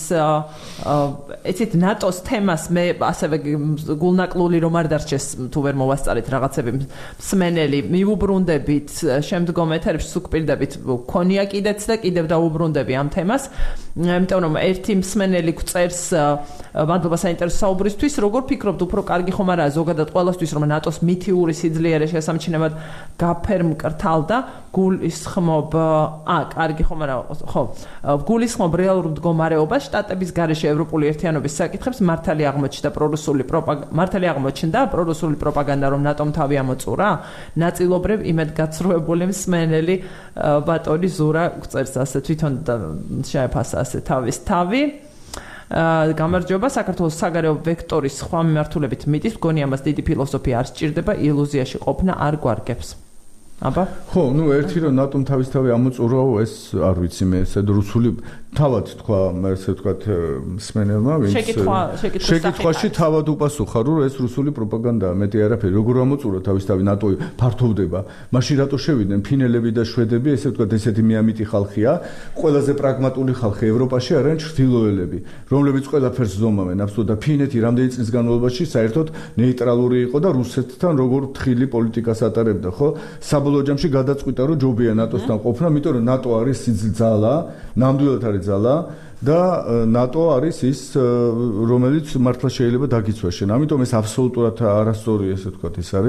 ეცით ნატოს თემას მე ასევე გულნაკლული რომ არ დარჩეს თუ ვერ მოვასწარეთ რაღაცები მსმენელი მივუბრუნდებით შემდგომ ეთერებში სუქპირდებით ქონია კიდეც და კიდევ დაუბრუნდები ამ თემას, იმიტომ რომ ერთი მსმენელი გვწერს მადლობა საინტერესო საუბრისთვის, როგორ ფიქრობთ უფრო კარგი ხომ არაა ზოგადად ყველასთვის რომ ნატოს მითიური სიძლიერე შესამჩნევად გაფერმკრთალდა გულისხმობ ა კარგი ხომ არა ხო გულისხმობ რეალურ მდგომარეობას შტატების გარეშე ევროპული ერთიანობის საკითხებს მართალი აღმოჩნდა პრორუსული პროპაგანდა მართალი აღმოჩნდა პრორუსული პროპაგანდა რომ ნატომ თავი ამოწურა ნაწილობრივ იმედგაცრუებული მსმენელი ბატონი ზურა გვწერს ასე თვითონ შეაფასა ასე თავის თავი გამარჯობა საქართველოს საგარეო ვექტორის სხვა მიმართულებით მიტის მგონია მას დიდი ფილოსოფია არ სჭირდება ილუზიაში ყოფნა არ გვარგებს აბა ხო ნუ ერთი რომ ნატომ თავისთავად ამოწურვაო ეს არ ვიცი მე ესე რუსული თავად თქვა მე ესე ვთქვათ მსმენელმა ვინც შეკითხვაში თავად უპასუხა რომ ეს რუსული პროპაგანდაა მეტი არაფერი როგორ ამოწურვა თავისთავად ნატო ფართოვდება მაშინ რატო შევიდნენ ფინელები და შვედები ესე ვთქვათ ესეთი მიამიტი ხალხია ყველაზე პრაგმატული ხალხი ევროპაში არიან ჩრდილოელები რომლებიც ყველაფერს ზომავენ აბსოლუტურად ფინეთი რამდენი წლის განმავლობაში საერთოდ ნეიტრალური იყო და რუსეთთან როგორ თხილი პოლიტიკას ატარებდა ხო საბოლოო ჯამში გადაწყვიტა რომ ჯობია ნატოსთან ყოფნა იმიტომ რომ ნატო არის ძალა ნამდვილად არის ძალა და ნატო არის ის რომელიც მართლა შეიძლება დაგიცვას შენ. ამიტომ ეს აბსოლუტურად არასწორი ესე ვთქვათ ის არის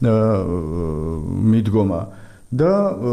მიდგომა და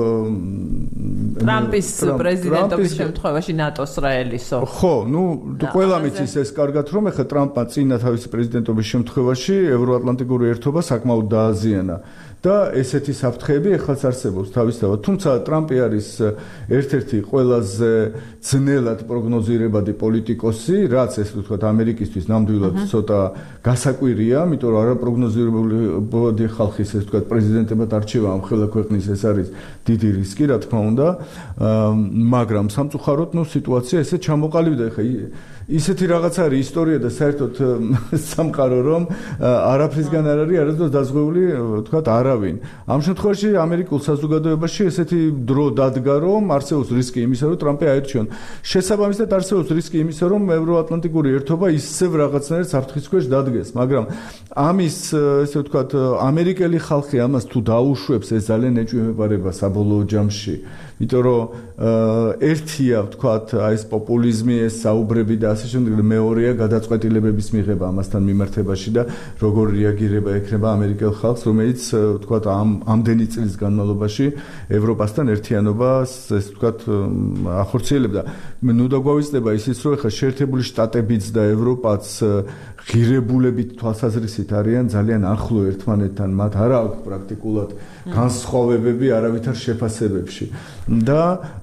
ტრამპის პრეზიდენტობის შემთხვევაში ნატოს რა ელისო. ხო, ნუ ყველა მიცის ეს კარგად რომ ეხა ტრამპმა წინა თავისი პრეზიდენტობის შემთხვევაში ევროატლანტიკური ერთობა საკმაოდ დააზიანა. და ესეთი საფრთხეები ეხლაც არსებობს თავისთავად. თუმცა ტრამპი არის ერთ-ერთი ყველაზე ძნელად პროგნოზირებადი პოლიტიკოსი, რაც ეს ვთქვათ ამერიკისთვის ნამდვილად ცოტა გასაკვირია, იმიტომ რომ არაპროგნოზირებადი ხალხის ეს ვთქვათ პრეზიდენტებად არჩევა ამ ხელა ქვეყნის ეს არის დიდი რისკი, რა თქმა უნდა, მაგრამ სამწუხაროდ ნუ სიტუაცია ესე ჩამოყალიბდა ეხა ისეთი რაღაც არის ისტორია და საერთოდ სამყარო რომ არაფრისგან არ არის არასდროს დაზღვეული ვთქვათ არავინ. ამ შემთხვევაში ამერიკულ საზოგადოებაში ესეთი დრო დადგა რომ არსებობს რისკი იმისა რომ ტრამპი აერჩიონ. შესაბამისად არსებობს რისკი იმისა რომ ევროატლანტიკური ერთობა ისევ რაღაცნაირად საფრთხის ქვეშ დადგეს, მაგრამ ამის ესე ვთქვათ ამერიკელი ხალხი ამას თუ დაუშვებს ეს ძალიან ეჭვმეპარება საბოლოო ჯამში. იმიტომ რომ ერთია ვთქვათ აი ეს პოპულიზმი, ეს საუბრები და ასე შემდეგ, მეორეა გადაწყვეტილებების მიღება ამასთან მიმართებაში და როგორ რეაგირება ექნება ამერიკელ ხალხს, რომელიც ვთქვათ ამ ამდენი წლის განმავლობაში ევროპასთან ერთიანობას ეს ვთქვათ ახორციელებდა. ნუ დაგვავიწყდება ისიც რომ ეხლა შეერთებული შტატებიც და ევროპაც ღირებულებით თვალსაზრისით არიან ძალიან ახლო ერთმანეთთან, მათ არ აქვს პრაქტიკულად განსხვავებები არავითარ შეფასებებში. და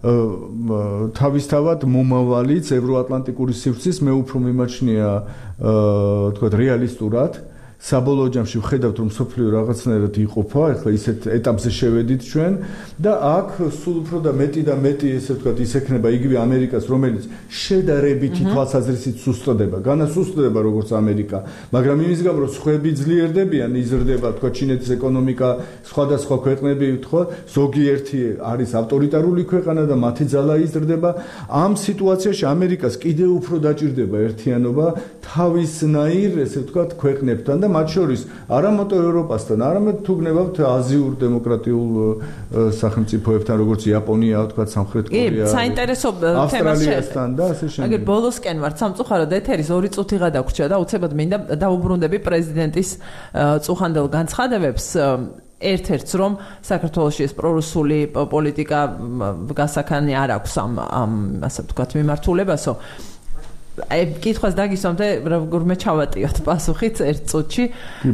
თავისთავად მომავალიც ევროატლანტიკური სივრცის მე უფრო მიმაჩნია ვთქვათ რეალისტურად საბოლოო ჯამში ვხედავთ რომ სოფლიო რაღაცნაირად იყოფა, ეხლა ისეთ ეტაპზე შევედით ჩვენ და აქ სულ უფრო და მეტი და მეტი ესე ვთქვათ ის ექნება იგივე ამერიკას, რომელიც შედარებითი თვალსაზრისით სუსტდება, განასუსტდება როგორც ამერიკა, მაგრამ იმის გამო რომ სხვები ძლიერდებიან, იზრდება ვთქვათ ჩინეთის ეკონომიკა, სხვადასხვა ქვეყნები ვთქვათ, ზოგიერთი არის ავტორიტარული ქვეყანა და მათი ძალა იზრდება. ამ სიტუაციაში ამერიკას კიდევ უფრო დაჭირდება ერთიანობა თავისნაირ ესე ვთქვათ ქვეყნებთან და მათ შორის არა მარტო ევროპასთან, არამედ თუ გნებავთ აზიურ დემოკრატიულ სახელმწიფოებთან, როგორც იაპონია, ვთქვათ, სამხრეთ კორეა, საინტერესო ავსტრალიასთან და ასე შემდეგ. აგერ ბოლოსკენ ვართ სამწუხაროდ ეთერის ორი წუთი გადაგვრჩა და უცებად მინდა დაუბრუნდები პრეზიდენტის წუხანდელ განცხადებებს. ერთ-ერთს რომ საქართველოში ეს პრორუსული პოლიტიკა გასაქანი არ აქვს ამ ამ ასე ვთქვათ მიმართულებასო. აი კითხვას დაგისვამთ როგორ მე ჩავატიოთ პასუხიც ერთ წუთში.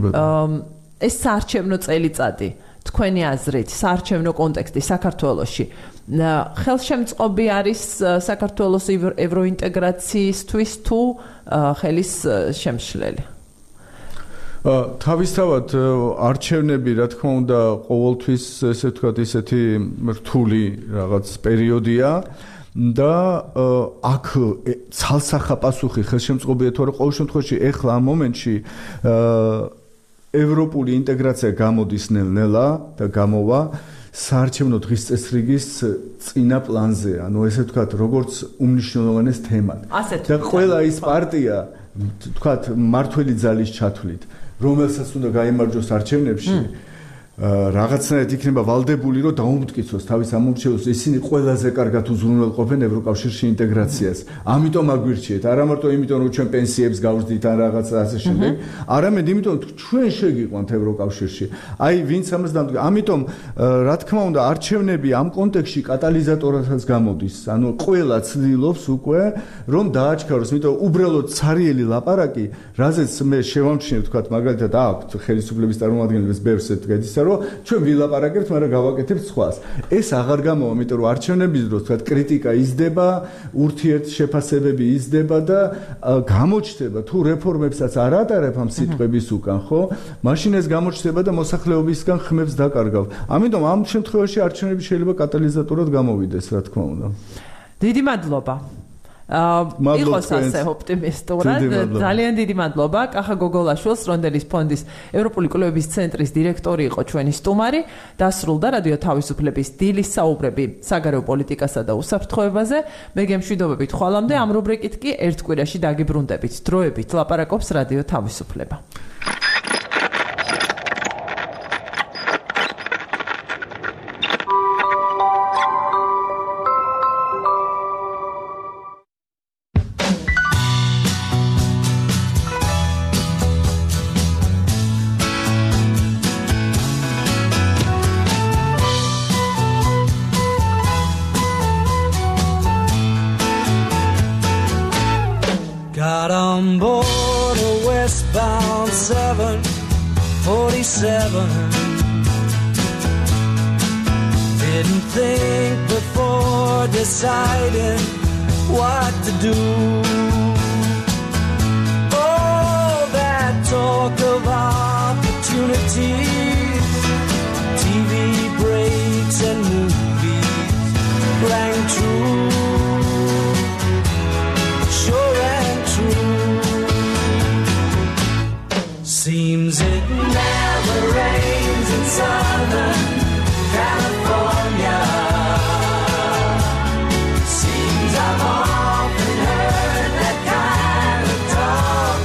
ეს საარჩევნო წელიწადი თქვენი აზრით საარჩევნო კონტექსტი საქართველოში ხელშემწყობი არის საქართველოს ევროინტეგრაციისთვის თუ ხელის შემშლელი? თავისთავად არჩევნები რა თქმა უნდა ყოველთვის ესე ვთქვათ ისეთი რთული რაღაც პერიოდია და აქ ცალსახა პასუხი ხელშემწყობია თუ არა ყოველ შემთხვევაში ეხლა ამ მომენტში ევროპული ინტეგრაცია გამოდის ნელ-ნელა და გამოვა საარჩევნო დღის წესრიგის წინა პლანზე, ანუ ესე ვთქვათ როგორც უმნიშვნელოვანეს თემად. და ყველა ის პარტია ვთქვათ მართველი ძალის ჩათვლით რომელსაც უნდა გაიმარჯვოს არჩევნებში რაღაცნაირად იქნება ვალდებული რომ დაუმტკიცოს თავის ამორჩეულს ისინი ყველაზე კარგად უზრუნველყოფენ ევროკავშირში ინტეგრაციას. ამიტომ აგვირჩიეთ, არა მარტო იმიტომ რომ ჩვენ პენსიებს გავზდით ან რაღაც ასე შემდეგ, არამედ იმიტომ რომ ჩვენ შეგიყვანთ ევროკავშირში. აი ვინც ამას დამტკიცებს. ამიტომ რა თქმა უნდა არჩევნები ამ კონტექსტში კატალიზატორადაც გამოდის. ანუ ყველა ცდილობს უკვე რომ დააჩქაროს, იმიტომ უბრალოდ ცარიელი ლაპარაკი, რაზეც მე შევამჩნიე ვთქვათ მაგალითად აქვს ხელისუფლების წარმომადგენლებს ბევრს ეთქედისა რომ ჩვენ ვილაპარაკებთ, მაგრამ გავაკეთებთ სხვას. ეს აღარ გამოვა, იმიტომ რომ არჩევნების დროს თქვა კრიტიკა იზრდება, ურთიერთშეფასებები იზრდება და გამოჩნდება თუ რეფორმებსაც არ ატარებ ამ სიტყვების უკან, ხო? მაშინ ეს გამოჩნდება და მოსახლეობისგან ხმებს დაკარგავ. ამიტომ ამ შემთხვევაში არჩევნები შეიძლება კატალიზატორად გამოვიდეს, რა თქმა უნდა. დიდი მადლობა. იყოს ასე ოპტიმისტურად. ძალიან დიდი მადლობა. კახა გოგოლაშვილს, რონდელის ფონდის ევროპული კვლევების ცენტრის დირექტორი იყო ჩვენი სტუმარი. დასრულდა რადიო თავისუფლების დილის საუბრები საგარეო პოლიტიკასა და უსაფრთხოებაზე. მე გემშვიდობებით ხვალამდე ამ რუბრიკით კი ერთ კვირაში დაგიბრუნდებით. დროებით ლაპარაკობს რადიო თავისუფლება. Got on board a westbound seven forty-seven. Didn't think before deciding what to do. Oh, that talk of opportunities, T V breaks and movies rang true. Seems it never rains in Southern California. Seems I've often heard that kind of talk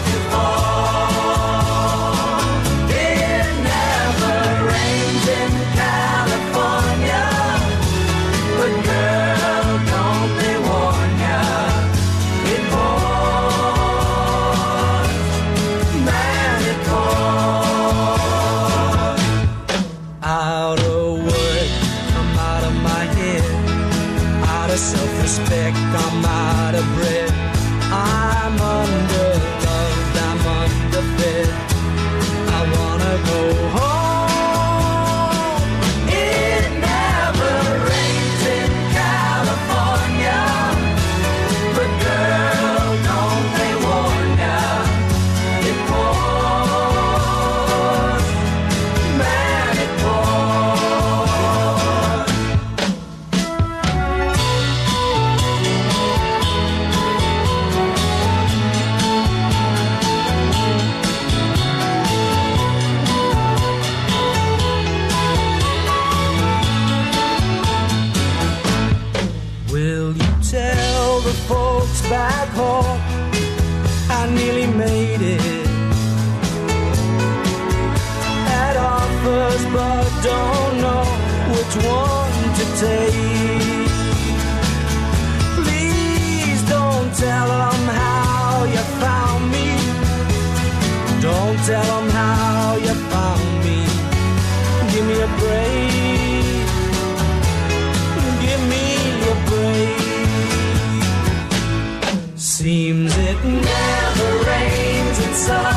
before. It never rains in California, but girl, don't they warn ya? It pours, man, it pours. Out of work, I'm out of my head. Out of self-respect, I'm out of bread. I'm underloved, I'm underfed. I wanna go home. It never rains in California, but girl, don't they warn ya? It pours, man, it pours. Will you tell the folks back home I nearly made it? Had offers but don't know which one to take. Please don't tell them how you found me. Don't tell them how you found me. Give me a break. Give me a break. Seems it never rains in summer.